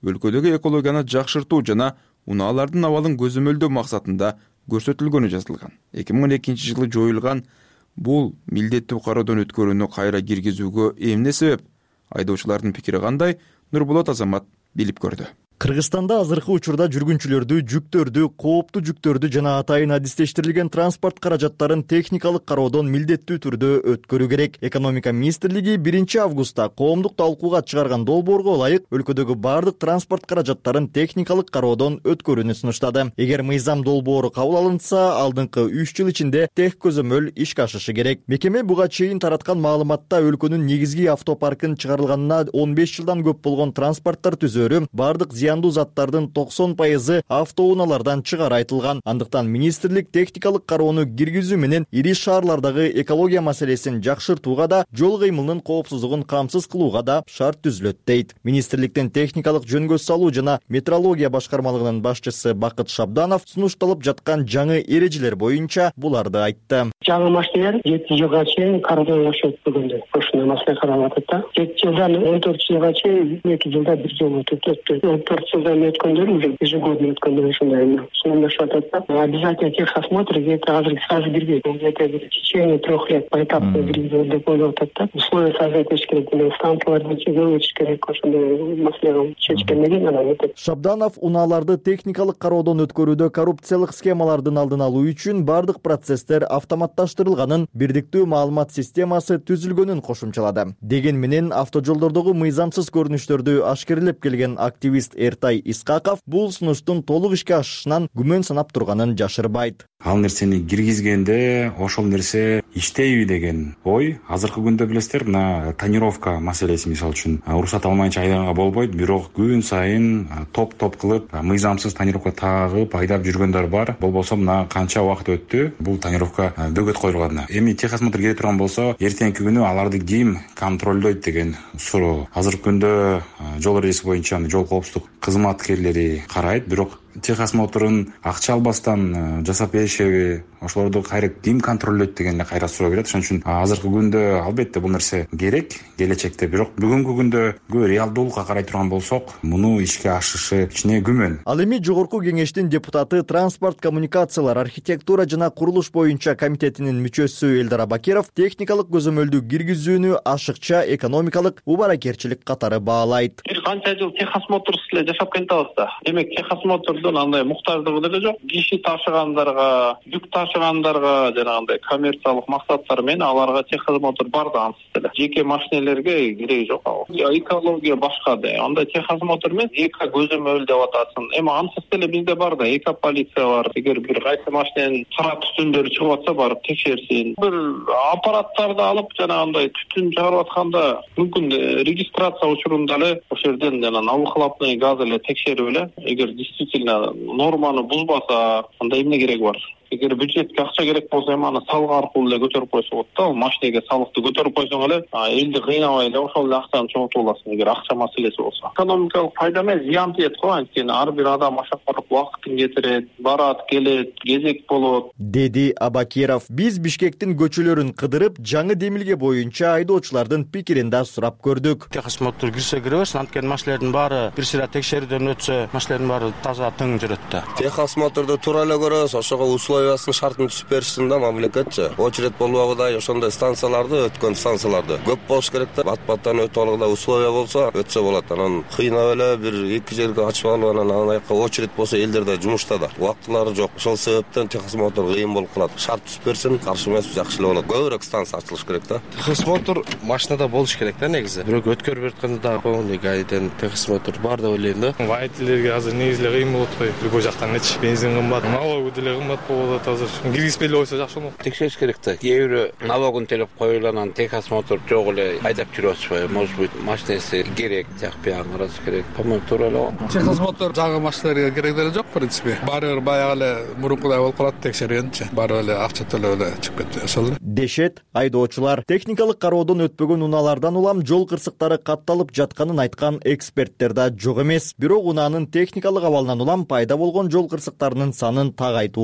өлкөдөгү экологияны жакшыртуу жана унаалардын абалын көзөмөлдөө максатында көрсөтүлгөнү жазылган. 2012 жылы жоюлган бул милдеттүү кароодон өткөрүүнү кайра киргизүүгө эмне себеп? Айдоочулардын пикири кандай? Нурболот Азамат билип көрдү. Кыргызстанда азыркы учурда жүргүнчүлөрдү, жүктөрдү, кооптуу жүктөрдү жана атайын адистештирилген транспорт каражаттарын техникалык кароодон милдеттүү түрдө өткөрүү керек. Экономика министрлиги 1 августта коомдук талкууга чыгарган долбоорго ылайык өлкөдөгү бардык транспорт каражаттарын техникалык кароодон өткөрүүнү сунуштады. Эгер мыйзам долбоору кабыл алынса, алдыңкы 3 жыл ичинде тех көзөмөл ишке ашышы керек. Мекеме буга чейин тараткан маалыматта өлкөнүн негизги автопаркын чыгарылганына 15 жылдан көп болгон транспорттор түзөрү бардык зыяндуу заттардын 90% автоунаалардан чыгары айтылган. Андыктан министрлик техникалык кароону киргизүү менен ири шаарлардагы экология маселесин жакшыртууга да, жол кыймылынын коопсуздугун камсыз кылууга да шарт түзүлөт дейт. Министрликтин техникалык жөнгө салуу жана метрология башкармалыгынын башчысы Бакыт Шабданов сунушталып жаткан жаңы эрежелер боюнча буларды айтты. Жаңы машиналар 7 жылга чейин кароодон өткөргөндө ошондой маселе каралып атат да. 7 жылдан 14 жылга чейин 2 жылда бир жолу өттү. 14 жылдан өткөндөр уже ежегодно өткөндөр ушундай сунушташып атат да. Обязательно техосмотр где-то азыр сразу кирбейт. Где-то в течение 3 лет поэтапно киргизүү деп ойлоп атат да. Условия создать керек, станцияларды көбөйтүш керек, ошондой маселени чечкенмеген анан өтөт. Шабданов унааларды техникалык кароодон өткөрүүдө коррупциялык схемалардын алдын алуу үчүн бардык процесстер автоматташтырылганын, бирдиктүү маалымат системасы түзүлгөнүн кошумчалады. Деген менен автожолдордогу мыйзамсыз көрүнүштөрдү ашкерлеп келген активист Эртай Исқақов бул сунуштун толук ишке ашышынан күмөн санап турганын жашырбайт. Ал нерсени киргизгенде ошол нерсе иштейби деген ой. Азыркы күндө билесиздер, мына тонировка маселеси мисалы үчүн уруксат алмайынча айдаганга болбойт, бирок күн сайын топ кылып мыйзамсыз тонировка тагып айдап жүргөндөр бар. Болбосо мына канча убакыт өттү, бул тонировка бөгөт коюлганына. Эми техосмотр келе турган болсо, эртеңки күнү аларды ким контролдойт деген суроо. Азыркы күндө жол эрежеси боюнча жол коопсуздук кызматкерлери карайт, бирок техосмотрун акча албастан жасап беришеби, ошолорду кайра ким контролдойт деген эле кайра суроо келет. Ошон үчүн азыркы күндө албетте бул нерсе керек келечекте, бирок бүгүнкү күндө реалдуулукка карай турган болсок, муну ишке ашышы кичине күмөн. Ал эми Жогорку кеңештин депутаты, транспорт, коммуникациялар, архитектура жана курулуш боюнча комитетинин мүчөсү Элдар Абакиров техникалык көзөмөлдү киргизүүнү ашыкча экономикалык убаракерчилик катары баалайт. Бир канча жыл техосмотрсуз эле жашап келатабыз да. Демек техосмотрдун андай муктаждыгы деле жок. Киши ташыгандарга, жүк ташыгандарга жанагындай коммерциялык максаттар менен аларга техосмотр бар да ансыз эле. Жеке машинелерге кереги жок. Экология башка да. Андай техосмотр менен эко көзөмөл деп атасын. Эми ансыз эле бизде бар да, эко полиция бар. Эгер бир кайсы машиненин кара түтүндөрү чыгып атса, барып текшерсин. Бир аппараттарды алып жанагындай түтүн чыгарып атканда мүмкүн регистрация учурунда эле ошол жерден жанагы выхлопный газ эле текшерип эле, эгер действительно норманы бузбаса, анда эмне кереги бар? Эгер бюджетке акча керек болсо, эми аны салык аркылуу эле көтөрүп койсо болот да. Машинеге салыкты көтөрүп койсоң эле, элди кыйнабай эле ошол эле акчаны чогултуп аласың, эгер акча маселеси болсо. Экономикалык пайда эмес, зыян тиет го, анткени ар бир адам машакаттык убакытын кетирет, барат, келет, кезек болот, деди Абакиров. Биз Бишкектин көчөлөрүн кыдырып, жаңы демилге боюнча айдоочулардын пикирин да сурап көрдүк. Техосмотр кирсе киребиз, анткени машинелердин баары бир сыйра текшерүүдөн өтсө, машинелердин баары таза тың жүрөт да. Техосмотрду туура эле көрөбүз, ошого шартын түзүп беришsin да мамлекетчи. Очередь болбогудай ошондой станцияларды, өткөн станцияларды көп болуш керек да. Бат-баттан өтүп алгыдай условия болсо, өтсө болот. Анан кыйнап эле бир 2 жерге ачып алып, анан аяка очередь болсо элдерде жумушта да. Убактылары жок. Ошол себептен техосмотр кыйын болуп калат. Шарт түзүп берсин, каршы эмес, жакшы эле болот. Көбүрөөк станция ачылыш керек да. Техосмотр машинада болуш керек да негизи. Бирок өткөрүп берткенде да полный гайден техосмотр бар деп ойлойм да. Водительдерге азыр негизи эле кыйын болот кой. Любой жактан элчи. Бензин кымбат, налог деле кымбат болуп атат азыр. Киргизбей эле койсо жакшы болот. Текшериш керек да. Кээ бирөө налогун төлөп коюп анан техосмотр жок эле айдап жүрүп атышпайбы? Может быть, машинеси керек, жакпай караш керек. По-моему, туура эле. Техосмотр жаңы машиналарга керек деле жок, в принципе. Баары баягы эле мурункудай болуп калат текшергенчи. Баары эле акча төлөп эле чыгып кетти. Ошол эле. Дешет айдоочулар. Техникалык кароодон өтпөгөн унаалардан улам жол кырсыктары катталып жатканын айткан эксперттер да жок эмес. Бирок унаанын техникалык абалынан улам пайда болгон жол кырсыктарынын санын так айтуу оор.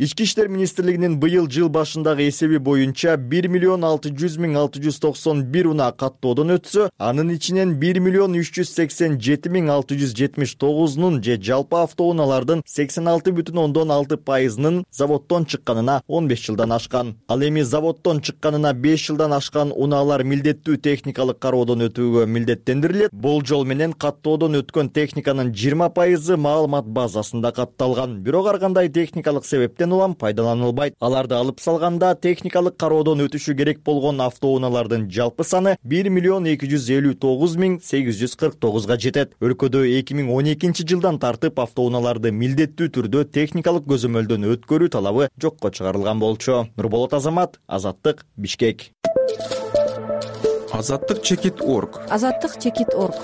Ички иштер министрлигинин быйыл жыл башындагы эсеби боюнча 1,600,691 унаа каттоодон өтсө, анын ичинен 1,387,679 же жалпы автоунаалардын 86,6% заводдон чыкканына 15 жылдан ашкан. Ал эми заводдон чыкканына 5 жылдан ашкан унаалар милдеттүү техникалык кароодон өтүүгө милдеттендирилет. Болжол менен каттоодон өткөн техниканын 20% маалымат базасында катталган. Бирок ар кандай техникалык себептен улам пайдаланылбайт. Аларды алып салганда техникалык кароодон өтүшү керек болгон автоунаалардын жалпы саны 1,598,849 жетет. Өлкөдө 2012 жылдан тартып автоунааларды милдеттүү түрдө техникалык көзөмөлдөн өткөрүү талабы жокко чыгарылган болчу. Нурболот Азамат, Азаттык, Бишкек. Азаттык чекит.орг. Азаттык чекит.орг.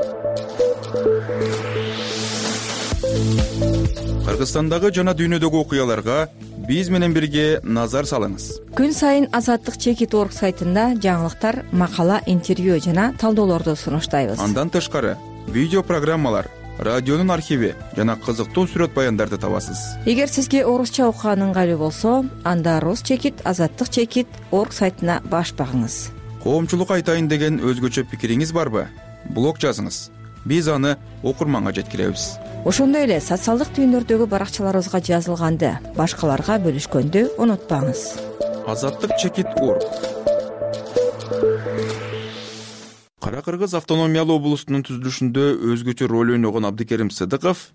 Кыргызстандагы жана дүйнөдөгү окуяларга биз менен бирге назар салыңыз. Күн сайын Азаттык чекит.орг сайтында жаңылыктар, макала, интервью жана талдоолорду сунуштайбыз. Андан тышкары видео программалар, радионун архиви жана кызыктуу сүрөт баяндарды табасыз. Эгер сизге орусча окуган ыңгайлуу болсо, анда Рус чекит, Азаттык чекит.орг сайтына баш багыңыз. Коомчулук айтайын деген өзгөчө пикириңиз барбы? Блог жазыңыз. Биз аны окурманга жеткиребиз. Ошондой эле социалдык түйүндөрдөгү баракчаларыбызга жазылганды башкаларга бөлүшкөндү унутпаңыз. Азаттык чекит.орг. Кара Кыргыз автономиялуу облусунун түзүлүшүндө өзгөчө роль ойногон Абдыкерим Сыдыков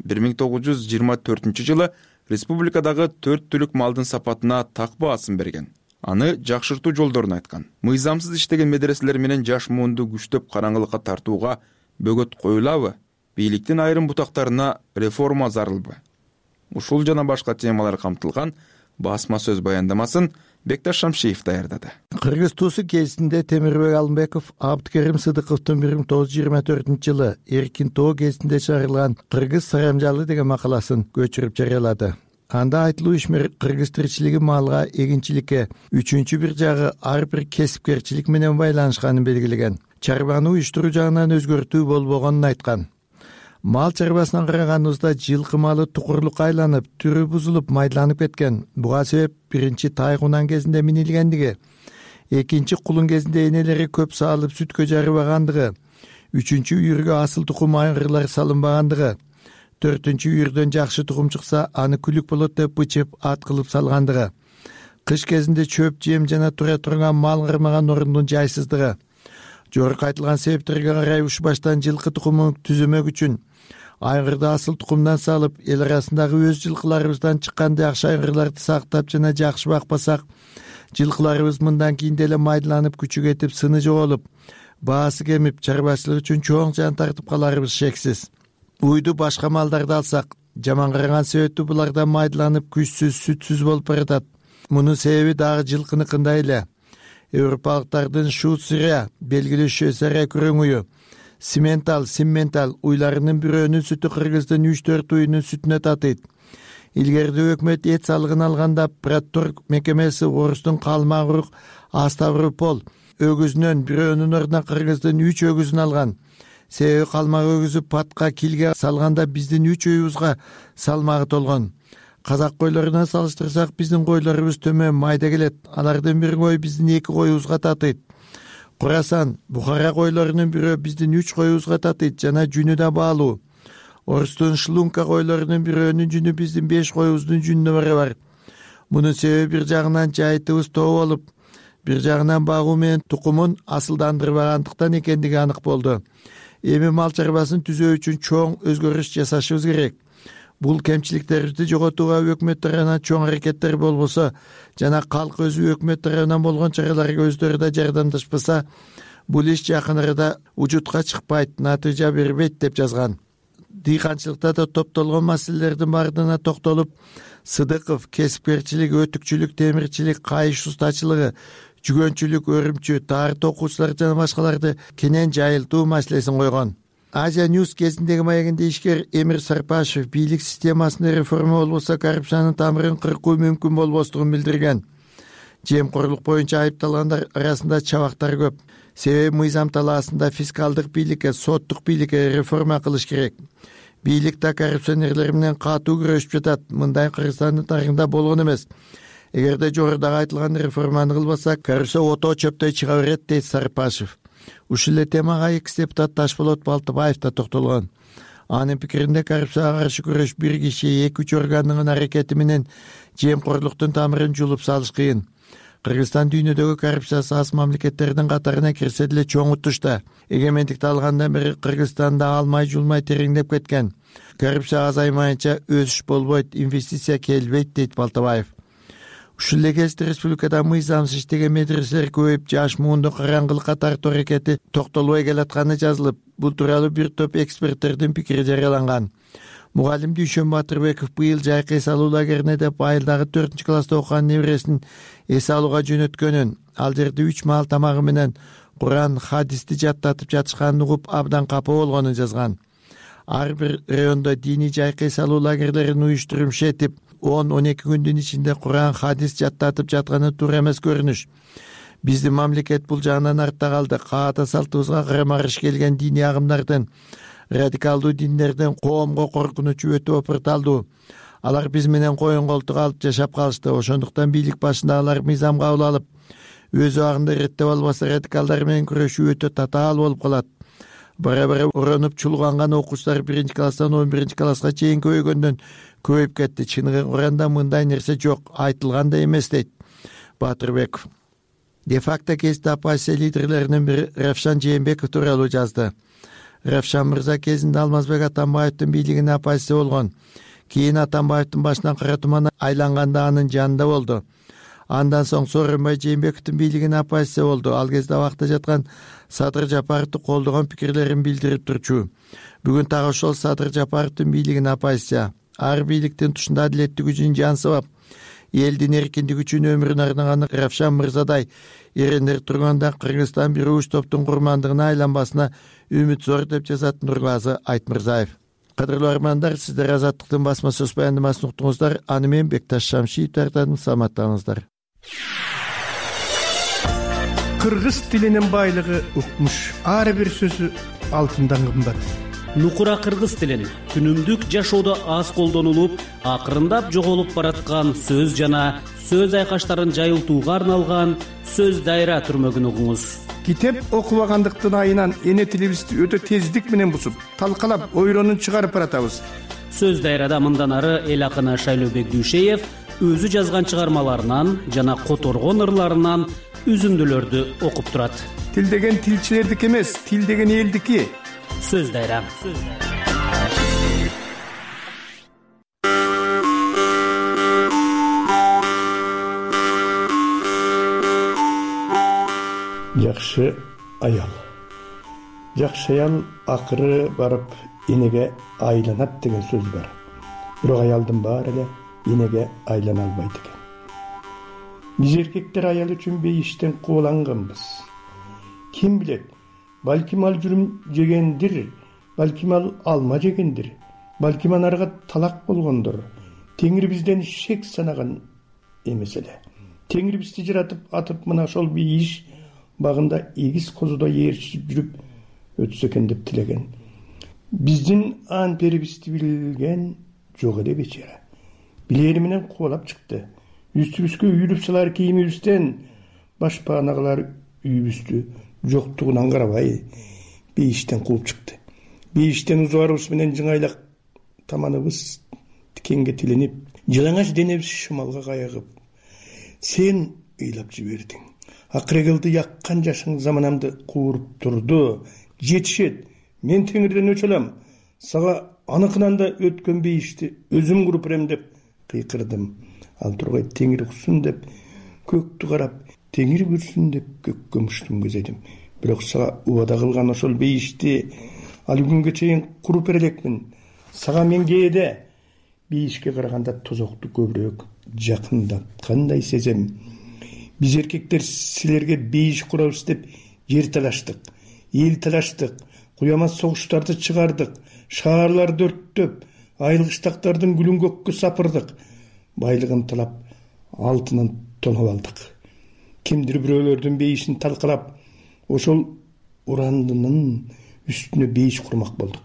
1924 жылы республикадагы 4 түлүк малдын сапатына так баасын берген. Аны жакшыртуу жолдорун айткан. Мыйзамсыз иштеген медреселер менен жаш муунду күчтөп караңгылыкка тартууга бөгөт коюлабы? Бийликтин айрым бутактарына реформа зарылбы? Ушул жана башка темалар камтылган басма сөз баяндамасын Бекташ Шамшиев даярдады. Кыргыз туусу гезитинде Темирбек Алымбеков Абдыкерим Сыдыковдун 1924 жылы Эркин тоо гезитинде чыгарылган Кыргыз сарамжалы деген макаласын көчүрүп жарыялады. Анда айтылуу ишмер кыргыз тиричилиги малга, эгинчиликке, үчүнчү бир жагы ар бир кесипкерчилик менен байланышканын белгилеген. Чарбаны уюштуруу жагынан өзгөртүү болбогонун айткан. Мал чарбасынан караганыбызда жылкы малы тукурлукка айланып, түрү бузулуп, майдаланып кеткен. Буга себеп биринчи тайгунан кезинде минилгендиги, экинчи кулун кезинде энелери көп саалып сүткө жарыбагандыгы, үчүнчү үйүргө асыл тукум айгырлар салынбагандыгы, төртүнчү үйүрдөн жакшы тукум чыкса, аны күлүк болот деп бычып ат кылып салгандыгы, кыш кезинде чөп, жем жана тура турган мал кырмаган орундун жайсыздыгы. Жогорку айтылган себептерге карай уш баштан жылкы тукумун түзөмөк үчүн айгырды асыл тукумдан салып, эл арасындагы өз жылкыларыбыздан чыккан жакшы айгырларды сактап жана жакшы бакпасак, жылкыларыбыз мындан кийин деле майдаланып, күчү кетип, сыны жоголуп, баасы кемип, чарбачылык үчүн чоң зыян тартып каларыбыз шексиз. Уйду башка малдарды алсак, жаман караган себептүү булардан майдаланып, күчсүз, сүтсүз болуп баратат. Мунун себеби дагы жылкыныкындай эле. Европалыктардын Шуцря, белгилүү Швейцария күрөңүйү, Симментал уйларынын бирөөнүн сүтү Кыргыздын 3-4 уйунун сүтүнө татыйт. Илгерде өкмөт эт салыгын алганда Пратторг мекемеси Орустун Калмагурук Аставропол өгүзүнөн бирөөнүн ордуна Кыргыздын 3 өгүзүн алган. Себеби калмак өгүзү патка килге салганда биздин 3 уюбузга салмагы толгон. Казак койлорунан салыштырсак, биздин койлорубуз төмөн майда келет. Алардын бир кой биздин 2 коюбузга татыйт. Курасан, Бухара койлорунун бирөө биздин 3 коюбузга татыйт жана жүнү да баалуу. Орустун Шлунка койлорунун бирөөнүн жүнү биздин 5 коюбуздун жүнүнө барабар. Мунун себеби бир жагынан жайытыбыз тоо болуп, бир жагынан багуу менен тукумун асылдандырбагандыктан экендиги анык болду. Эми мал чарбасын түзөө үчүн чоң өзгөрүш жасашыбыз керек. Бул кемчиликтерди жоготууга өкмөт тарабынан чоң аракеттер болбосо жана калк өзү өкмөт тарабынан болгон чараларга өздөрү да жардамдашпаса, бул иш жакын арада учутка чыкпайт, натыйжа бербейт деп жазган. Дыйканчылыкта да топтолгон маселелердин бардыгына токтолуп, Сыдыков кесипкерчилик, өтүкчүлүк, темирчилик, кайыш устачылыгы, жүгөнчүлүк, өрүмчү, тарых окуучулар жана башкаларды кенен жайылтуу маселесин койгон. Азия Ньюс кезиндеги маегинде ишкер Эмир Сарпашев бийлик системасында реформа болбосо коррупциянын тамырын кыркуу мүмкүн болбостугун билдирген. Жемкорлук боюнча айыпталгандар арасында чабактар көп. Себеби мыйзам талаасында фискалдык бийликке, соттук бийликке реформа кылыш керек. бийлик да коррупционерлер менен катуу күрөшүп жатат. Мындай Кыргызстандын тарыхында болгон эмес. Эгерде жогорудагы айтылган реформаны кылбаса, коррупция отоо чөптөй чыга берет, дейт Сарыпашев. Ушул эле темага экс депутат Ташболот Балтыбаев да токтолгон. Анын пикиринде коррупцияга каршы күрөш бир киши, 2-3 органдын аракети менен жемкорлуктун тамырын жулуп салыш кыйын. Кыргызстан дүйнөдөгү коррупциясы аз мамлекеттердин катарына кирсе деле чоң утушта. Эгемендикти алгандан бери Кыргызстанда алмай жулмай тереңдеп кеткен. Коррупция азаймайынча өсүш болбойт, инвестиция келбейт, дейт Балтыбаев. Ушул эле кезде республикада мыйзамсыз иштеген медреселер көбөйүп, жаш муунду караңгылыкка тартуу аракети токтолбой келатканы жазылып, бул тууралуу бир топ эксперттердин пикири жарыяланган. Мугалим Дүйшөн Батырбеков быйыл жайкы эс алуу лагерине деп айылдагы 4-класста окуган небересин эс алууга жөнөткөнүн, ал жерде 3 маал тамагы менен Куран, хадисти жаттатып жатышканын угуп абдан капа болгонун жазган. Ар бир райондо диний жайкы эс алуу лагерлерин уюштуруп иштетип, 10-12 күндүн ичинде Куран, хадис жаттатып жатканы туура эмес көрүнүш. Биздин мамлекет бул жагынан артта калды. Каата салтыбызга карама-каршы келген диний агымдардын, радикалдуу диндердин коомго коркунучу өтө опурталдуу. Алар биз менен коюн колтук алып жашап калышты. Ошондуктан бийлик башындагылар мыйзам кабыл алып, өз убагында иреттеп албаса радикалдар менен күрөшүү өтө татаал болуп калат. Бара-бара уранып чулганган окуучулар 1-класстан 11-класска чейин көбөйгөндөн көбөйүп кетти. Чыныгы Куранда мындай нерсе жок, айтылган да эмес, дейт Батырбеков. Де-факто кезде оппозиция лидерлеринин бири Равшан Жээнбеков тууралуу жазды. Равшан мырза кезинде Алмазбек Атамбаевдин бийлигине оппозиция болгон. Кийин Атамбаевдин башынан кара туман айланганда анын жанында болду. Андан соң Сооронбай Жээнбековдун бийлигине оппозиция болду. Ал кезде абакта жаткан Садыр Жапаровду колдогон пикирлерин билдирип турчу. Бүгүн так ошол Садыр Жапаровдун бийлигине оппозиция. Ар бийликтин тушунда адилеттик үчүн жан сабап, элдин эркиндиги үчүн өмүрүн арнаган Равшан мырзадай эрендер турганда Кыргызстан бир уч топтун курмандыгына айланбасына үмүт зор, деп жазат Нургазы Айтмырзаев. Кадырлуу армандар, сиздер Азаттыктын басма сөз баяндамасын уктуңуздар. Аны мен Бекташ Шамшиев тартадым. Саламаттаңыздар. Кыргыз тилинин байлыгы укмуш. Ар бир сөзү алтындан кымбат. Нукура кыргыз тилин күнүмдүк жашоодо аз колдонулуп, акырындап жоголуп бараткан сөз жана сөз айкаштарын жайылтууга арналган сөз дайра түрмөгүн угуңуз. Китеп окубагандыктын айынан эне тилибизди өтө тездик менен бузуп, талкалап, ойронун чыгарып баратабыз. Сөз дайрада мындан ары эл акыны Шайлообек Дүйшеев өзү жазган чыгармаларынан жана которгон ырларынан үзүндүлөрдү окуп турат. Тил деген тилчилердики эмес, тил деген элдики. Сөз дайра. Жакшы аял. Жакшы аял акыры барып энеге айланат деген сөз бар. Бирок аялдын баары эле энеге айлана албайт экен. Биз эркектер аял үчүн бейиштен кубуланганбыз. Ким билет? Балким ал жүрүм жегендир, балким ал алма жегендир, балким анарга талак болгондор. Теңир бизден шек санаган эмес эле. Теңир бизди жаратып атып мына ошол бейиш багында эгиз козудо ээрчип жүрүп өтсө экен деп тилеген. Биздин ан перибизди билген жок эле бечара. Билери менен кубалап чыкты. Үстүбүзгө үйүлүп салар кийимибизден башпаанагылар үйүбүздү жоктугунан карабай бейиштен кууп чыкты. Бейиштен узуарыбыз менен жыңайлак таманыбыз тикенге тиленип, жылаңач денебиз шымалга кайыгып, сен ыйлап жибердиң. Акырегилди яккан жашың заманамды кууруп турду. Жетишет, мен Теңирден өч алам. Сага аныкынан да өткөн бейишти өзүм куруп берем деп кыйкырдым. Ал тургай Теңир уксун деп көктү карап, Теңир көрсүн деп көккө муштум көзөйдүм. Бирок сага убада кылган ошол бейишти ал күнгө чейин куруп бере элекмин. Сага мен кээде бейишке караганда тозокту көбүрөөк жакындаткандай сезем. Биз эркектер силерге бейиш курабыз деп жер талаштык, эл талаштык, куямас согуштарды чыгардык, шаарларды өрттөп, айылгыштактардын гүлүн көккө сапырдык, байлыгын талап, алтынын тоноп алдык. Кимдир бирөөлөрдүн бейишин талкалап, ошол урандынын үстүнө бейиш курмак болдук.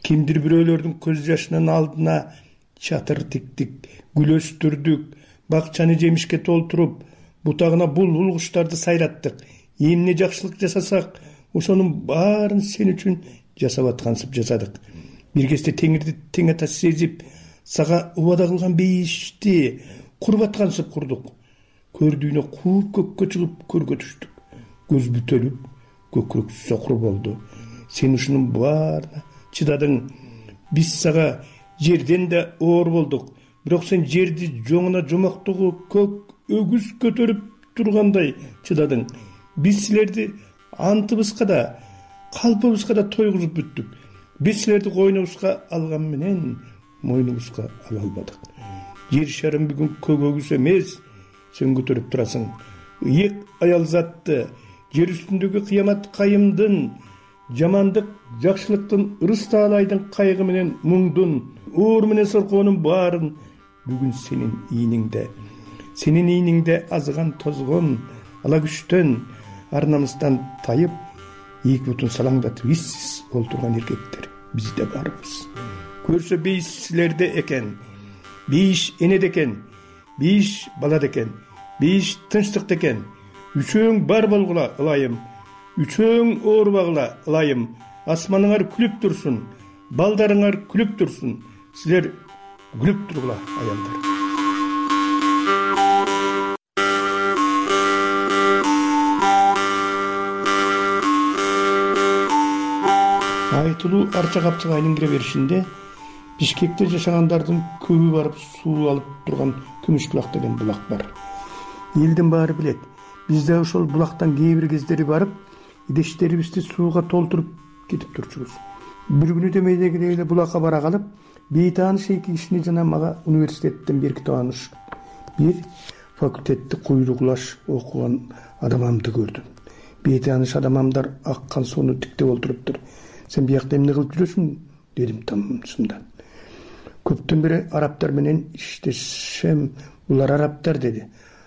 кимдир бирөөлөрдүн көз жашынын алдына чатыр тиктик, гүл өстүрдүк, бакчаны жемишке толтуруп, бутагына булбул куштарды сайраттык. Эмне жакшылык жасасак, ошонун баарын сен үчүн жасап аткансып жасадык. Бир кезде теңирди тең ата сезип, сага убада кылган бейишти курбаткансып курдук. Көрдүйүнө кууп көккө чыгып көргө түштүк. Көз бүтөлүп, көкүрөк сокур болду. Сен ушунун баарына чыдадың. Биз сага жерден да оор болдук. Бирок сен жерди жоңуна жомоктогу көк өгүз көтөрүп тургандай чыдадың. Биз силерди антыбызга да, калпыбызга да тойгузуп бүттүк. Биз силерди койнубузга алган менен мойнубузга ала албадык. Жер шарым бүгүн көк өгүз эмес, сен көтөрүп турасың. Ыйык аял затты, жер үстүндөгү кыямат кайымдын, жамандык жакшылыктын, ырыс таалайдын кайгы менен муңдун, оор менен соркоонун баарын бүгүн сенин ийниңде. Сенин ийниңде азган тозгон, ала күчтөн, ар намыстан тайып, эки бутун салаңдатып иссиз олтурган эркектер бизде барбыз. Көрсө бейиш силерде экен, бейиш энеде экен, бейиш балада экен, бейиш тынчтыкта экен. Үчөөң бар болгула ылайым, үчөөң оорубагыла ылайым. Асманыңар күлүп турсун, балдарыңар күлүп турсун. Силер күлүп тургула аялдар. Айтылуу арча капчыгайдын кире беришинде Бишкекте жашагандардын көбү барып суу алып турган Күмүшбулак деген булак бар. Элдин баары билет. Биз да ошол булактан кээ бир кездери барып, идештерибизди сууга толтуруп кетип турчубуз. Бир күнү демейдегидей эле булакка бара калып, бейтааныш эки кишини жана мага университеттен берки тааныш бир факультетти куйругулаш окуган адамамды көрдүм. Бейтааныш адамамдар аккан сууну тиктеп олтуруптур. Сен биякта эмне кылып жүрөсүң? Дедим тамчымдан. Көптөн бери арабтар менен иштешем, булар арабтар деди.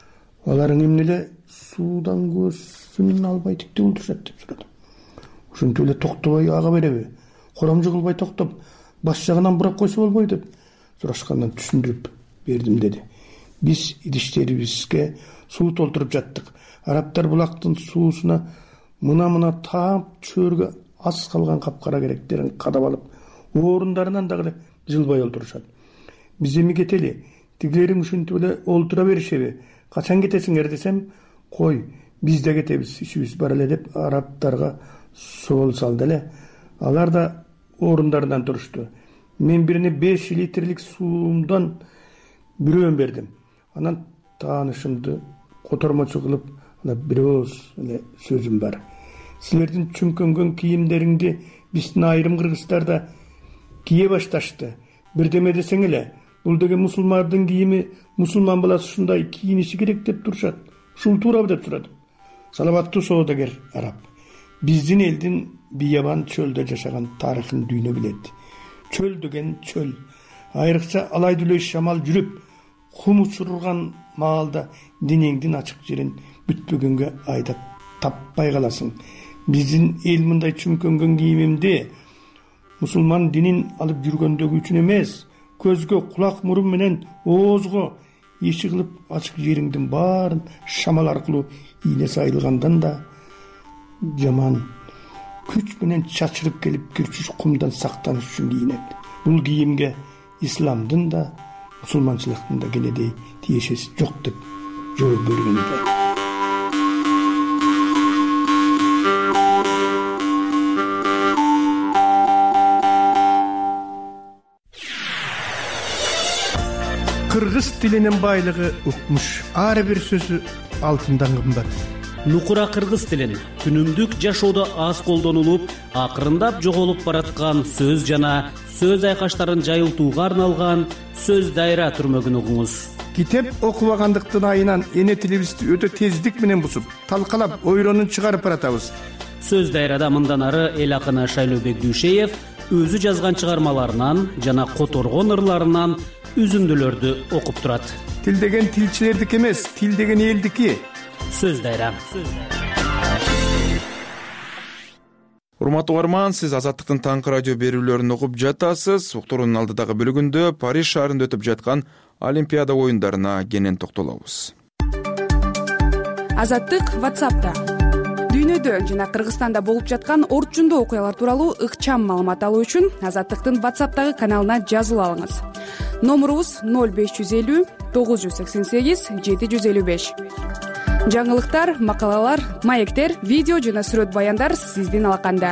Аларың эмне эле суудан көзүн албай тиктеп олтурушат деп сурадым. Ошентип эле токтобой ага береби? Коромжу кылбай токтоп, баш жагынан бурап койсо болбойбу деп сурашкандан түшүндүрүп бердим деди. Биз идиштерибизге суу толтуруп жаттык. Арабтар булактын суусуна мына таап чөөргө аз калган капкара керектерин кадап алып, орундарынан дагы жылбай олтурушат. Биз эми кетели, тигилерим ушинтип эле олтура беришеби? Качан кетесиңер десем, кой, биз да кетебиз, ишибиз бар эле деп арабтарга соол салды эле. Алар да орундарынан турушту. Мен бирине 5 литрлик суумдан бирөөн бердим. Анан таанышымды котормочу кылып, бир ооз эле сөзүм бар. Силердин чүңкөнгөн кийимдериңди биздин айрым кыргыздарда кие башташты. Бирдеме десең эле, бул деген мусулмандын кийими, мусулман баласы ушундай кийиниши керек деп турушат. Ушул туурабы деп сурадым. Саламаттуу соодагер араб. Биздин элдин биябан чөлдө жашаган тарыхын дүйнө билет. Чөл деген чөл. Айрыкча алай дүлөй шамал жүрүп, кум учурган маалда денеңдин ачык жерин бүтпөгөнгө айдап таппай каласың. Биздин эл мындай чүңкөнгөн кийимимди мусулман динин алып жүргөндөгү үчүн эмес, көзгө, кулак, мурун менен оозго иши кылып ачык жериңдин баарын шамал аркылуу ийне сайылгандан да жаман күч менен чачырып келип кирчүш кумдан сактаныш үчүн кийинет. Бул кийимге исламдын да, мусулманчылыктын да кенедей тиешеси жок деп жооп бергенде. Кыргыз тилинин байлыгы укмуш. Ар бир сөзү алтындан кымбат. Нукура кыргыз тилин күнүмдүк жашоодо аз колдонулуп, акырындап жоголуп бараткан сөз жана сөз айкаштарын жайылтууга арналган сөз дайра түрмөгүн угуңуз. Китеп окубагандыктын айынан эне тилибизди өтө тездик менен бусуп, талкалап, ойронун чыгарып баратабыз. Сөз дайрада мындан ары эл акыны Шайлообек Дүйшеев өзү жазган чыгармаларынан жана которгон ырларынан үзүндүлөрдү окуп турат. Тил деген тилчилердики эмес, тил деген элдики. Сөз дайра. урматтуу угарман, сиз Азаттыктын таңкы радио берүүлөрүн угуп жатасыз. Уктуруунун алдыдагы бөлүгүндө Париж шаарында өтүп жаткан Олимпиада оюндарына кенен токтолобуз. Азаттык WhatsApp'та. Дүйнөдө жана Кыргызстанда болуп жаткан орчундуу окуялар тууралуу ыкчам маалымат алуу үчүн Азаттыктын WhatsApp'тагы каналына жазылып алыңыз. Номурубуз 0550 988 755. Жаңылыктар, макалалар, маектер, видео жана сүрөт баяндар сиздин алаканда.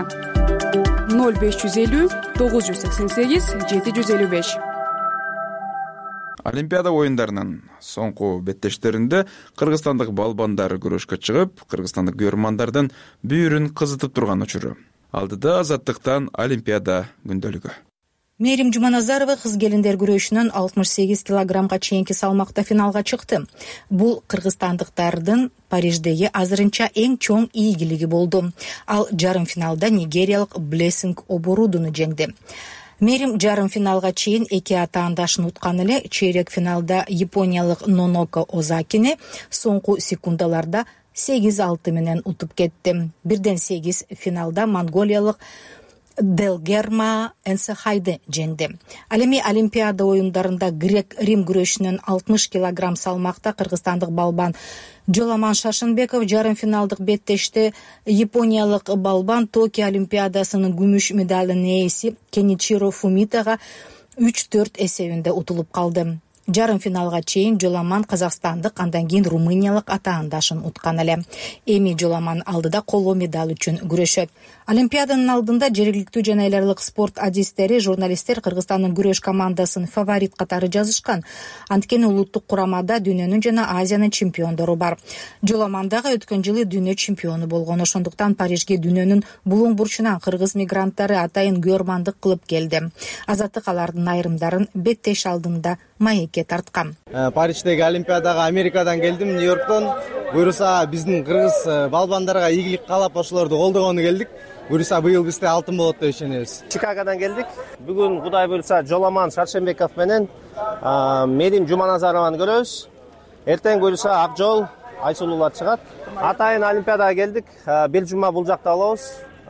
0550 988 755. Олимпиада оюндарынын соңку беттештеринде кыргызстандык балбандар күрөшкө чыгып, кыргызстандык күйөрмандардын бүйүрүн кызытып турган учуру. Алдыда Азаттыктан Олимпиада күндөлүгү. Мээрим Жуманазарова кыз келиндер күрөшүнөн 68 килограммга чейинки салмакта финалга чыкты. Бул кыргызстандыктардын Париждеги азырынча эң чоң ийгилиги болду. Ал жарым финалда нигериялык Блессинг Оборудуну жеңди. Мээрим жарым финалга чейин эки атаандашын уткан эле, чейрек финалда япониялык Ноноко Озакини соңку секундаларда 8-6 менен утуп кетти. Бирден 8 финалда монголиялык Делгерма Энсехайды жеңди. Ал эми Олимпиада оюндарында грек-рим күрөшүнөн 60 килограмм салмакта кыргызстандык балбан Жоламан Шашынбеков жарым финалдык беттеште япониялык балбан Токио Олимпиадасынын күмүш медалынын ээси Кеничиро Фумитага 3-4 эсебинде утулуп калды. Жарым финалга чейин Жоламан казакстандык, андан кийин румыниялык атаандашын уткан эле. Эми Жоламан алдыда коло медаль үчүн күрөшөт. Олимпиаданын алдында жергиликтүү жана эл аралык спорт адистери, журналисттер Кыргызстандын күрөш командасын фаворит катары жазышкан. Анткени улуттук курамада дүйнөнүн жана Азиянын чемпиондору бар. Жоламан дагы өткөн жылы дүйнө чемпиону болгон. Ошондуктан Парижге дүйнөнүн булуң бурчунан кыргыз мигранттары атайын күйөрмандык кылып келди. Азаттык алардын айрымдарын беттеш алдында маекке тарткан. Париждеги Олимпиадага Америкадан келдим, Нью-Йорктон. Буюрса биздин кыргыз балбандарга ийгилик каалап ошолорду колдогону келдик. Буюрса быйыл бизде алтын болот деп ишенебиз. Чикагодан келдик. Бүгүн Кудай буюрса Жоламан Шаршенбеков менен Мээрим Жуманазарованы көрөбүз. Эртең буюрса Акжол, Айсулуулар чыгат. Атайын Олимпиадага келдик. Бир жума бул жакта болобуз.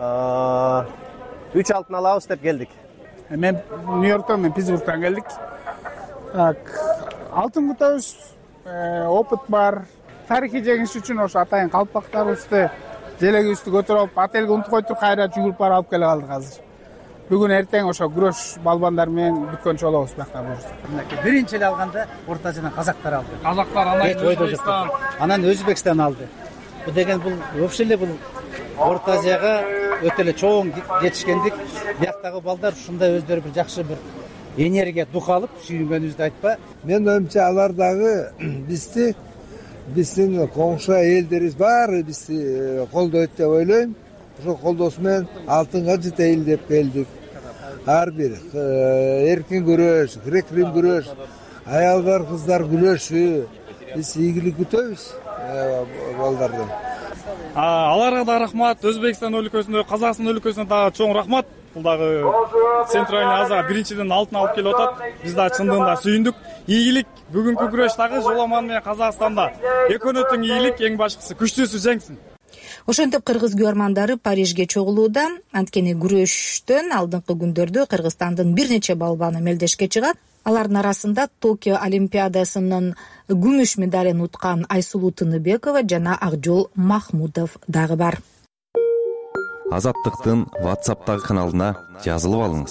3 алтын алабыз деп келдик. Мен Нью-Йорктон, мен Питтсбургтан келдик. Алтын күтөбүз, опыт бар. Тарихи жеңиш үчүн ошо атайын калпактарыбызды, желегибизди көтөрүп алып, отелге унутуп койтук, кайра жүгүрүп барып алып келе калдык азыр. Бүгүн эртең ошо күрөш балбандар менен бүткөнчө болобуз биякта буюрса. Биринчи эле алганда орто азиядан казактар алды. Казактар анан Өзбекстан алды. Бул деген бул вообще эле бул орто азияга өтө эле чоң жетишкендик. Бияктагы балдар ушундай өздөрү бир жакшы бир энергия, дух алып, сүйүнгөнүбүздү айтпа. Мен оюмча алар дагы биздин коңшу элдерибиз баары бизди колдойт деп ойлойм. Ошол колдоосу менен алтынга жетейин деп келдик. Ар бир эркин күрөш, грек-рим күрөш, аялдар, кыздар күрөшү биз ийгилик күтөбүз балдардан. Аларга да рахмат, Өзбекстан өлкөсүнө, Казакстан өлкөсүнө дагы чоң рахмат. Бул дагы Центральный Азияга биринчиден алтын алып келип атат. Биз да чындыгында сүйүндүк. Ийгилик бүгүнкү күрөш дагы Жоламан менен Казакстанда. Экөөнө тең ийгилик, эң башкысы күчтүүсү жеңсин. Ошентип кыргыз күйөрмандары Парижге чогулууда. Анткени күрөштөн алдыңкы күндөрдө Кыргызстандын бир нече балбаны мелдешке чыгат. Алардын арасында Токио Олимпиадасынын күмүш медалын уткан Айсулуу Тыныбекова жана Акжол Махмудов дагы бар. Азаттыктын WhatsApp'тагы каналына жазылып алыңыз.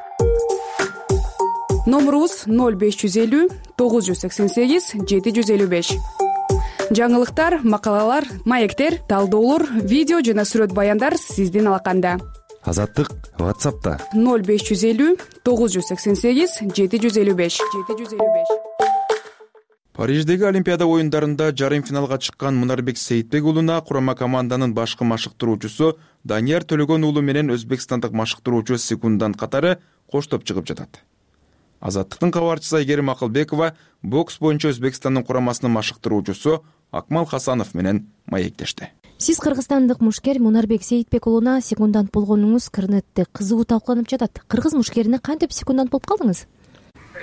Номурубуз 0550 988 755. Жаңылыктар, макалалар, маектер, талдоолор, видео жана сүрөт баяндар сиздин алаканда. Азаттык WhatsApp'та 0550 988 755. Париждеги Олимпиада оюндарында жарым финалга чыккан Мунарбек Сейитбек уулуна курама команданын башкы машыктыруучусу Данияр Төлөгөн уулу менен өзбекстандык машыктыруучу Секундан катары коштоп чыгып жатат. Азаттыктын кабарчысы Айгерим Акылбекова бокс боюнча Өзбекстандын курамасынын машыктыруучусу Акмал Хасанов менен маектешти. Сиз кыргызстандык мушкер Мунарбек Сейитбек уулуна секундант болгонуңуз Кырнетте кызуу талкууланып жатат. Кыргыз мушкерине кантип секундант болуп калдыңыз?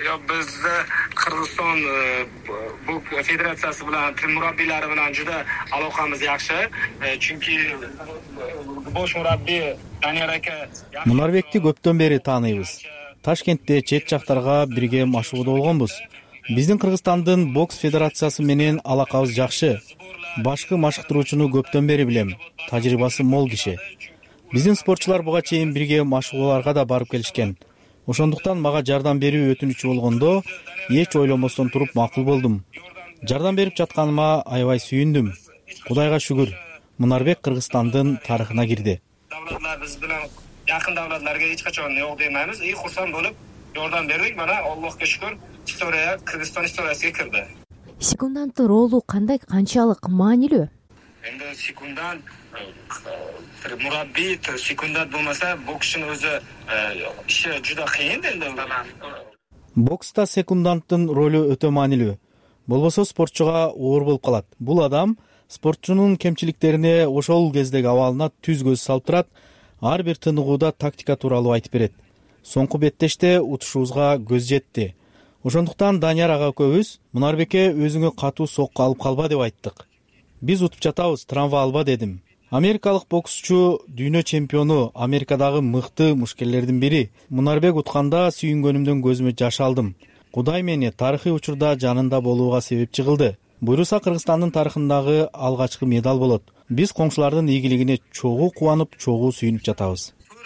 bizda Qirg'iziston bu federatsiyasi bilan murabbiylari bilan juda aloqamiz yaxshi, chunki bosh murabbiy Daniyar aka Мунарбекти көптөн бери тааныйбыз. Ташкентте чет жактарга бирге машыгуу болгонбуз. Биздин Кыргызстандын бокс федерациясы менен алакабыз жакшы. Башкы машыктыруучуну көптөн бери билем. Тажрыйбасы мол киши. Биздин спортчулар буга чейин бирге машыгууларга да барып келишкен. Ошондуктан мага жардам берүү өтүнүчү болгондо эч ойлонбостон туруп макул болдум. Жардам берип жатканыма аябай сүйүндүм. Кудайга шүгүр, Мунарбек Кыргызстандын тарыхына кирди. Davlatlar biz bilan yaqin davlatlarga hech qachon yo'q demaymiz. Xursand bo'lib yordam berdik. Mana Allohga shukr, istoriya Qirg'iziston istoriyasiga kirdi. Секунданттын ролу кандай, канчалык маанилүү? Endi sekundant murabbiy, sekundant bo'lmasa bokschining o'zi ishi juda qiyin endi. Бокста секунданттын ролу өтө маанилүү. Болбосо спортчуга оор болуп калат. Бул адам спортчунун кемчиликтерине ошол кездеги абалына түз көз салып турат, ар бир тыныгууда тактика тууралуу айтып берет. Соңку беттеште утушубузга көз жетти. Ошондуктан Данияр ага экөөбүз Мунарбекке өзүңө катуу сокку алып калба деп айттык. Биз утуп жатабыз, травма алба дедим. Америкалык боксчу, дүйнө чемпиону, Америкадагы мыкты мушкерлердин бири. Мунарбек утканда сүйүнгөнүмдөн көзүмө жаш алдым. Кудай мени тарыхый учурда жанында болууга себепчи кылды. Буйруса Кыргызстандын тарыхындагы алгачкы медаль болот. Биз коңшулардын ийгилигине чогуу кубанып, чогуу сүйүнүп жатабыз.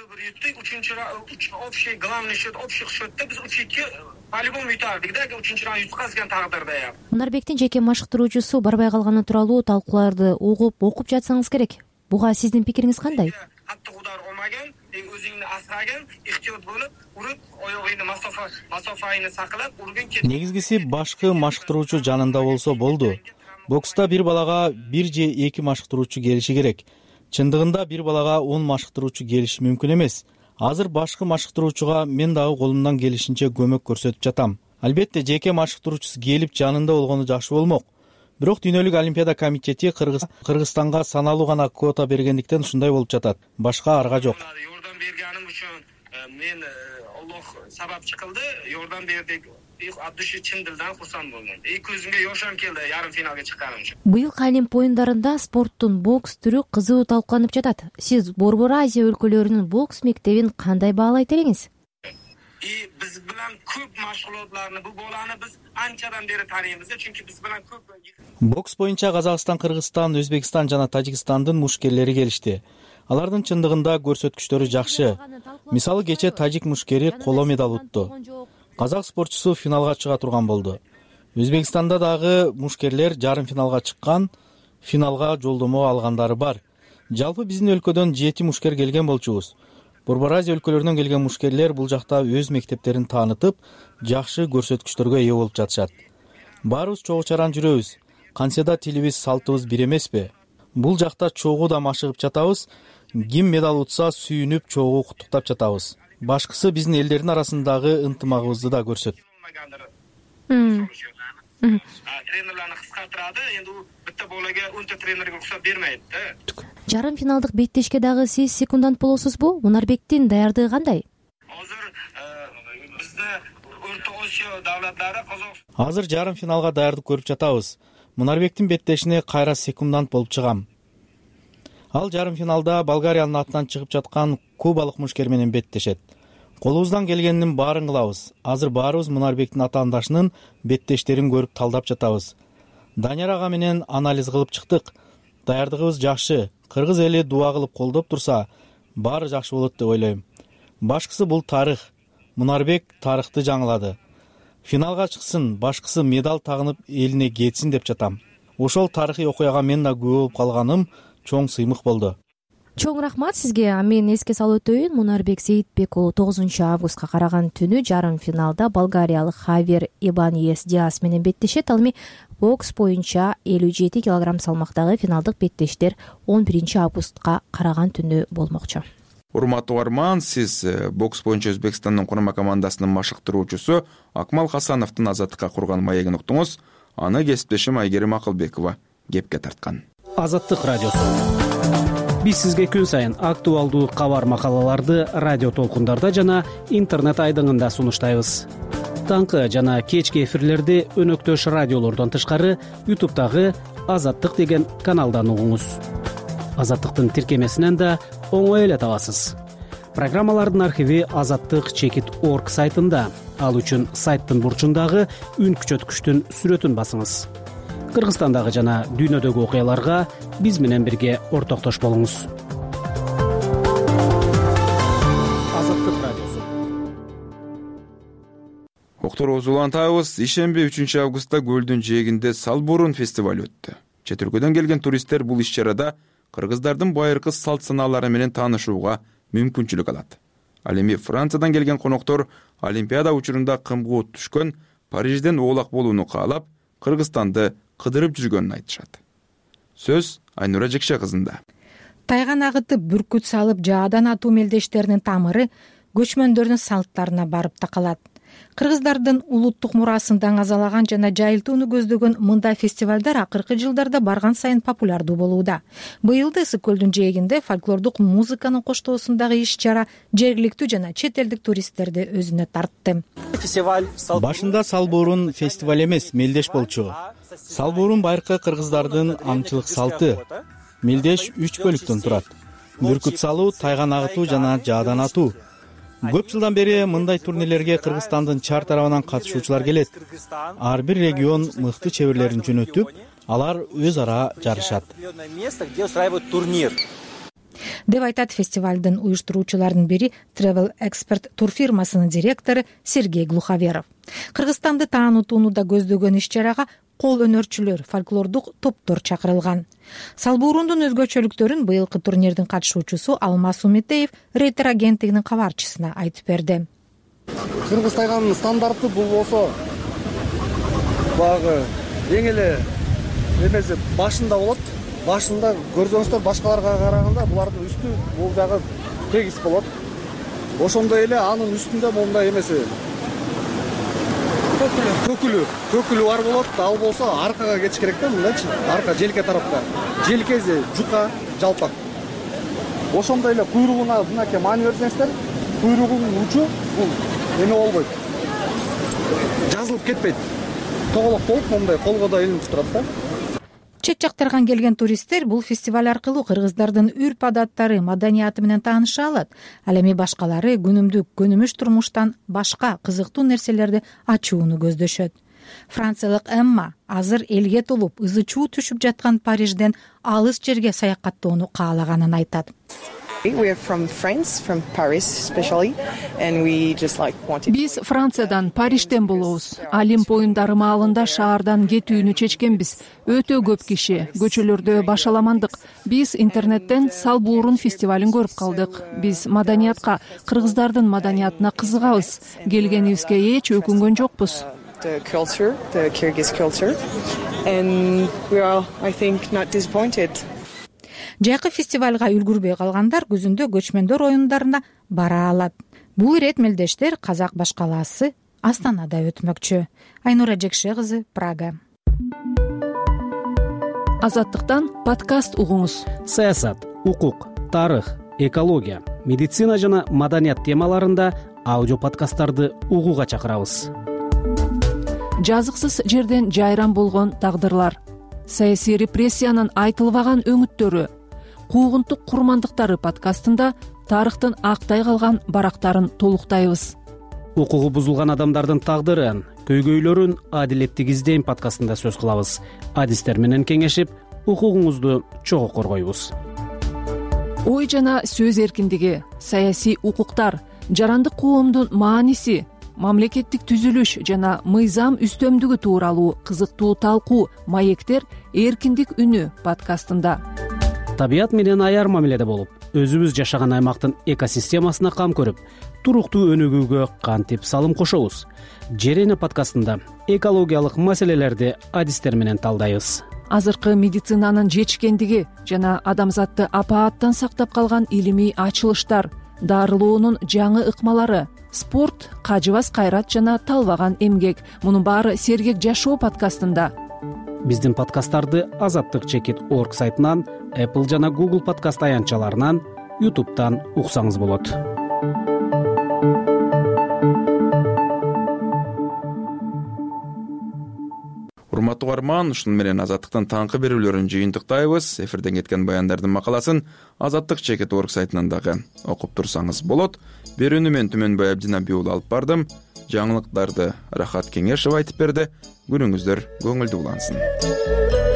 Общий главный счет, общий счетте biz 3-2 по-любому ютардык-да, 3-раунд ютказган тагдырда. Мунарбектин жеке машыктыруучусу барбай калганы тууралуу талкууларды окуп жатсаңыз керек. Буга сиздин пикириңиз кандай? Каттык удар олмаган, өзүңдү асыраган, ихтиёт болуп, уруп, оёгуңду масофайны сакылап, урган кет. Негизгиси башкы машыктыруучу жанында болсо болду. Бокста бир балага бир же эки машыктыруучу келиши керек. Чындыгында бир балага 10 машыктыруучу келиши мүмкүн эмес. Азыр башкы машыктыруучуга мен дагы колумдан келишинче көмөк көрсөтүп жатам. Албетте жеке машыктыруучусу келип жанында болгону жакшы болмок. Бирок Дүйнөлүк Олимпиада комитети Кыргызстанга саналуу гана квота бергендиктен ушундай болуп жатат. Башка арга жок. Yordam berganim uchun men Alloh sababchi qildi, yordam berdik. Addushi chin dildan xursand bo'ldim. Ko'zimga yosh ham keldi yarim finalga chiqqanim uchun. Быйыл Олимп оюндарында спорттун бокс түрү кызуу талкууланып жатат. Сиз Борбор Азия өлкөлөрүнүн бокс мектебин кандай баалайт элеңиз? Biz bilan ko'p mashg'ulotlarni bu bolani biz anchadan beri taniymiz, chunki biz bilan ko'p бокс боюнча Казакстан, Кыргызстан, Өзбекстан жана Тажикстандын мушкерлери келишти. Алардын чындыгында көрсөткүчтөрү жакшы. Мисалы кече тажик мушкери коло медаль утту. Казак спортчусу финалга чыга турган болду. Өзбекстанда дагы мушкерлер жарым финалга чыккан, финалга жолдомо алгандары бар. Жалпы биздин өлкөдөн 7 мушкер келген болчубуз. Борбор Азия өлкөлөрүнөн келген мушкерлер бул жакта өз мектептерин таанытып, жакшы көрсөткүчтөргө ээ болуп жатышат. Баарыбыз чогуу чаран жүрөбүз. Кантсе да тилибиз, салтыбыз бир эмеспи? Бул жакта чогуу да машыгып жатабыз. Ким медаль утса сүйүнүп чогуу куттуктап жатабыз. Башкысы биздин элдердин арасындагы ынтымагыбызды да көрсөтөт. Тренерлерни кыскартырады, энди у битта болага 10 тренерге уруксат бермейт да. Жарым финалдык беттешке дагы сиз секундант болосузбу? Мунарбектин даярдыгы кандай? Азыр жарым финалга даярдык көрүп жатабыз. Мунарбектин беттешине кайра секундант болуп чыгам. Ал жарым финалда Болгариянын атынан чыгып жаткан кубалык мушкер менен беттешет. Колубуздан келгенинин баарын кылабыз. Азыр баарыбыз Мунарбектин атаандашынын беттештерин көрүп талдап жатабыз. Данияр ага менен анализ кылып чыктык. Даярдыгыбыз жакшы. Кыргыз эли дуа кылып колдоп турса, баары жакшы болот деп ойлойм. Башкысы бул тарых. Мунарбек тарыхты жаңылады. Финалга чыксын, башкысы медаль тагынып элине кетсин деп жатам. Ошол тарыхый окуяга мен да күбө болуп калганым чоң сыймык болду. Чоң рахмат сизге. Мен эске салып өтөйүн, Мунарбек Сейитбек уулу 9 августка караган түнү жарым финалда болгариялык Хавьер Ибаньес Диас менен беттешет. Ал эми бокс боюнча 57 кг салмактагы финалдык беттештер 11 августка караган түнү болмокчу. Урматтуу арман, сиз бокс боюнча Өзбекстандын курма командасынын машыктыруучусу Акмал Хасановдун Азаттыкка курган маегин уктуңуз. Аны кесиптешим Айгерим Акылбекова кепке тарткан. Азаттык радиосу. Биз сизге күн сайын актуалдуу кабар макалаларды радио толкундарда жана интернет айдыңында сунуштайбыз. таңкы жана кечки эфирлерди өнөктөш радиолордон тышкары ютубтагы Азаттык деген каналдан угуңуз. Азаттыктын тиркемесинен да оңой эле табасыз. Программалардын архиви azattik.org сайтында. Ал үчүн сайттын бурчундагы үн күчөткүчтүн сүрөтүн басыңыз. Кыргызстандагы жана дүйнөдөгү окуяларга биз менен бирге ортоктош болуңуз. Азаттык радиосу. Окторубузду улантабыз. Ишемби 3 августта көлдүн жээгинде Салбурун фестиваль өттү. Чет өлкөдөн келген туристтер бул иш-чарада кыргыздардын байыркы салт санаалары менен таанышууга мүмкүнчүлүк алат. Ал эми Франциядан келген коноктор Олимпиада учурунда кымгоот түшкөн Парижден оолак болууну каалап, Кыргызстанды кыдырып жүргөнүн айтышат. Сөз Айнура Жекше кызында. Тайган агытып бүркүт салып жаадан атуу мелдештеринин тамыры көчмөндөрдүн салттарына барып такалат. Кыргыздардын улуттук мурасын даңазалаган жана жайылтууну көздөгөн мындай фестивалдар акыркы жылдарда барган сайын популярдуу болууда. Быйыл да Ысык көлдүн жээгинде фольклордук музыканын коштоосундагы иш-чара жергиликтүү жана чет элдик туристтерди өзүнө тартты. Башында Салбурун фестиваль эмес, мелдеш болчу. Салбурун байыркы кыргыздардын аңчылык салты. Мелдеш 3 бөлүктөн турат. Бүркүт салуу, тайган агытуу жана жаадан атуу. Көп жылдан бери мындай турнирлерге Кыргызстандын чар тарабынан катышуучулар келет. Ар бир регион мыкты чеберлерин жөнөтүп, алар өз ара жарышат. Деп айтат фестивалдын уюштуруучуларынын бири Travel Expert тур фирмасынын директору Сергей Глуховеров. Кыргызстанды таанытууну да көздөгөн иш-чарага кол өнөрчүлөр, фольклордук топтор чакырылган. Салбурундун өзгөчөлүктөрүн быйылкы турнирдин катышуучусу Алмаз Умитеев Рейтер агенттигинин кабарчысына айтып берди. Кыргыз тайганынын стандарты бул болсо багы эң эле эмеси башында болот. Башында көрсөңүздөр башкаларга караганда булардын үстү бул жагы тегиз болот. Ошондой эле анын үстүндө мондай эмеси көкүлү бар болот. Ал болсо аркага кетиш керек да, мындайчы. Арка желке тарапта. Желкеси жука, жалпак. Ошондой эле куйругуна мынакей маани берсеңиздер, куйругунун учу бул эме болбойт. Жазылып кетпейт. Тоголок болуп мондай колго да илинип турат да. Чет жактардан келген туристтер бул фестиваль аркылуу кыргыздардын үрп адаттары, маданияты менен тааныша алат. Ал эми башкалары күнүмдүк көнүмүш турмуштан башка кызыктуу нерселерди ачууну көздөшөт. Франциялык Эмма азыр элге толуп, ызы чуу түшүп жаткан Парижден алыс жерге саякаттоону каалаганын айтат. Биз Франциядан, Парижден болобуз. Олимп оюндары маалында шаардан кетүүнү чечкенбиз. Өтө көп киши, көчөлөрдө башаламандык. Биз интернеттен Салбурун фестивалин көрүп калдык. Биз маданиятка, кыргыздардын маданиятына кызыгабыз. Келгенибизге эч өкүнгөн жокпуз. The Kyrgyz culture, and we are, I think, not disappointed. Жайкы фестивалга үлгүрбөй калгандар күзүндө көчмөндөр оюндарына бара алат. Бул ирет мелдештер Казак башкаласы Астанада өтмөкчү. Айнура Жекше кызы, Прага. Азаттыктан подкаст угуңуз. Саясат, укук, тарых, экология, медицина жана маданият темаларында аудио подкасттарды угууга чакырабыз. Жазыксыз жерден жайран болгон тагдырлар, саясий репрессиянын айтылбаган өңүттөрү, куугунтук курмандыктары подкастында тарыхтын актай калган барактарын толуктайбыз. Укугу бузулган адамдардын тагдырын, көйгөйлөрүн адилеттик издейм подкастында сөз кылабыз. Адистер менен кеңешип, укугуңузду чогуу коргойбуз. Ой жана сөз эркиндиги, саясий укуктар, жарандык коомдун мааниси, мамлекеттик түзүлүш жана мыйзам үстөмдүгү тууралуу кызыктуу талкуу маектер эркиндик үнү подкастында. Табият менен аяр мамиледе болуп, өзүбүз жашаган аймактын экосистемасына кам көрүп, туруктуу өнүгүүгө кантип салым кошобуз. Жерене подкастында экологиялык маселелерди адистер менен талдайбыз. Азыркы медицинанын жетишкендиги жана адамзатты апааттан сактап калган илимий ачылыштар, дарылоонун жаңы ыкмалары, спорт, кажыбас кайрат жана талбаган эмгек. Мунун баары сергек жашоо подкастында. Биздин подкасттарды azattik.org сайтынан, Apple жана Google подкаст аянтчаларынан, YouTube'дан уксаңыз болот. урматтуу угарман, ушуну менен Азаттыктын таңкы берүүлөрүн жыйынтыктайбыз. Эфирден кеткен баяндардын макаласын Азаттык чекит орг сайтынан дагы окуп турсаңыз болот. Берүүнү мен Түмөнбай Абдинабий уулу алып бардым. Жаңылыктарды Рахат Кеңешева айтып берди. Күнүңүздөр көңүлдүү улансын.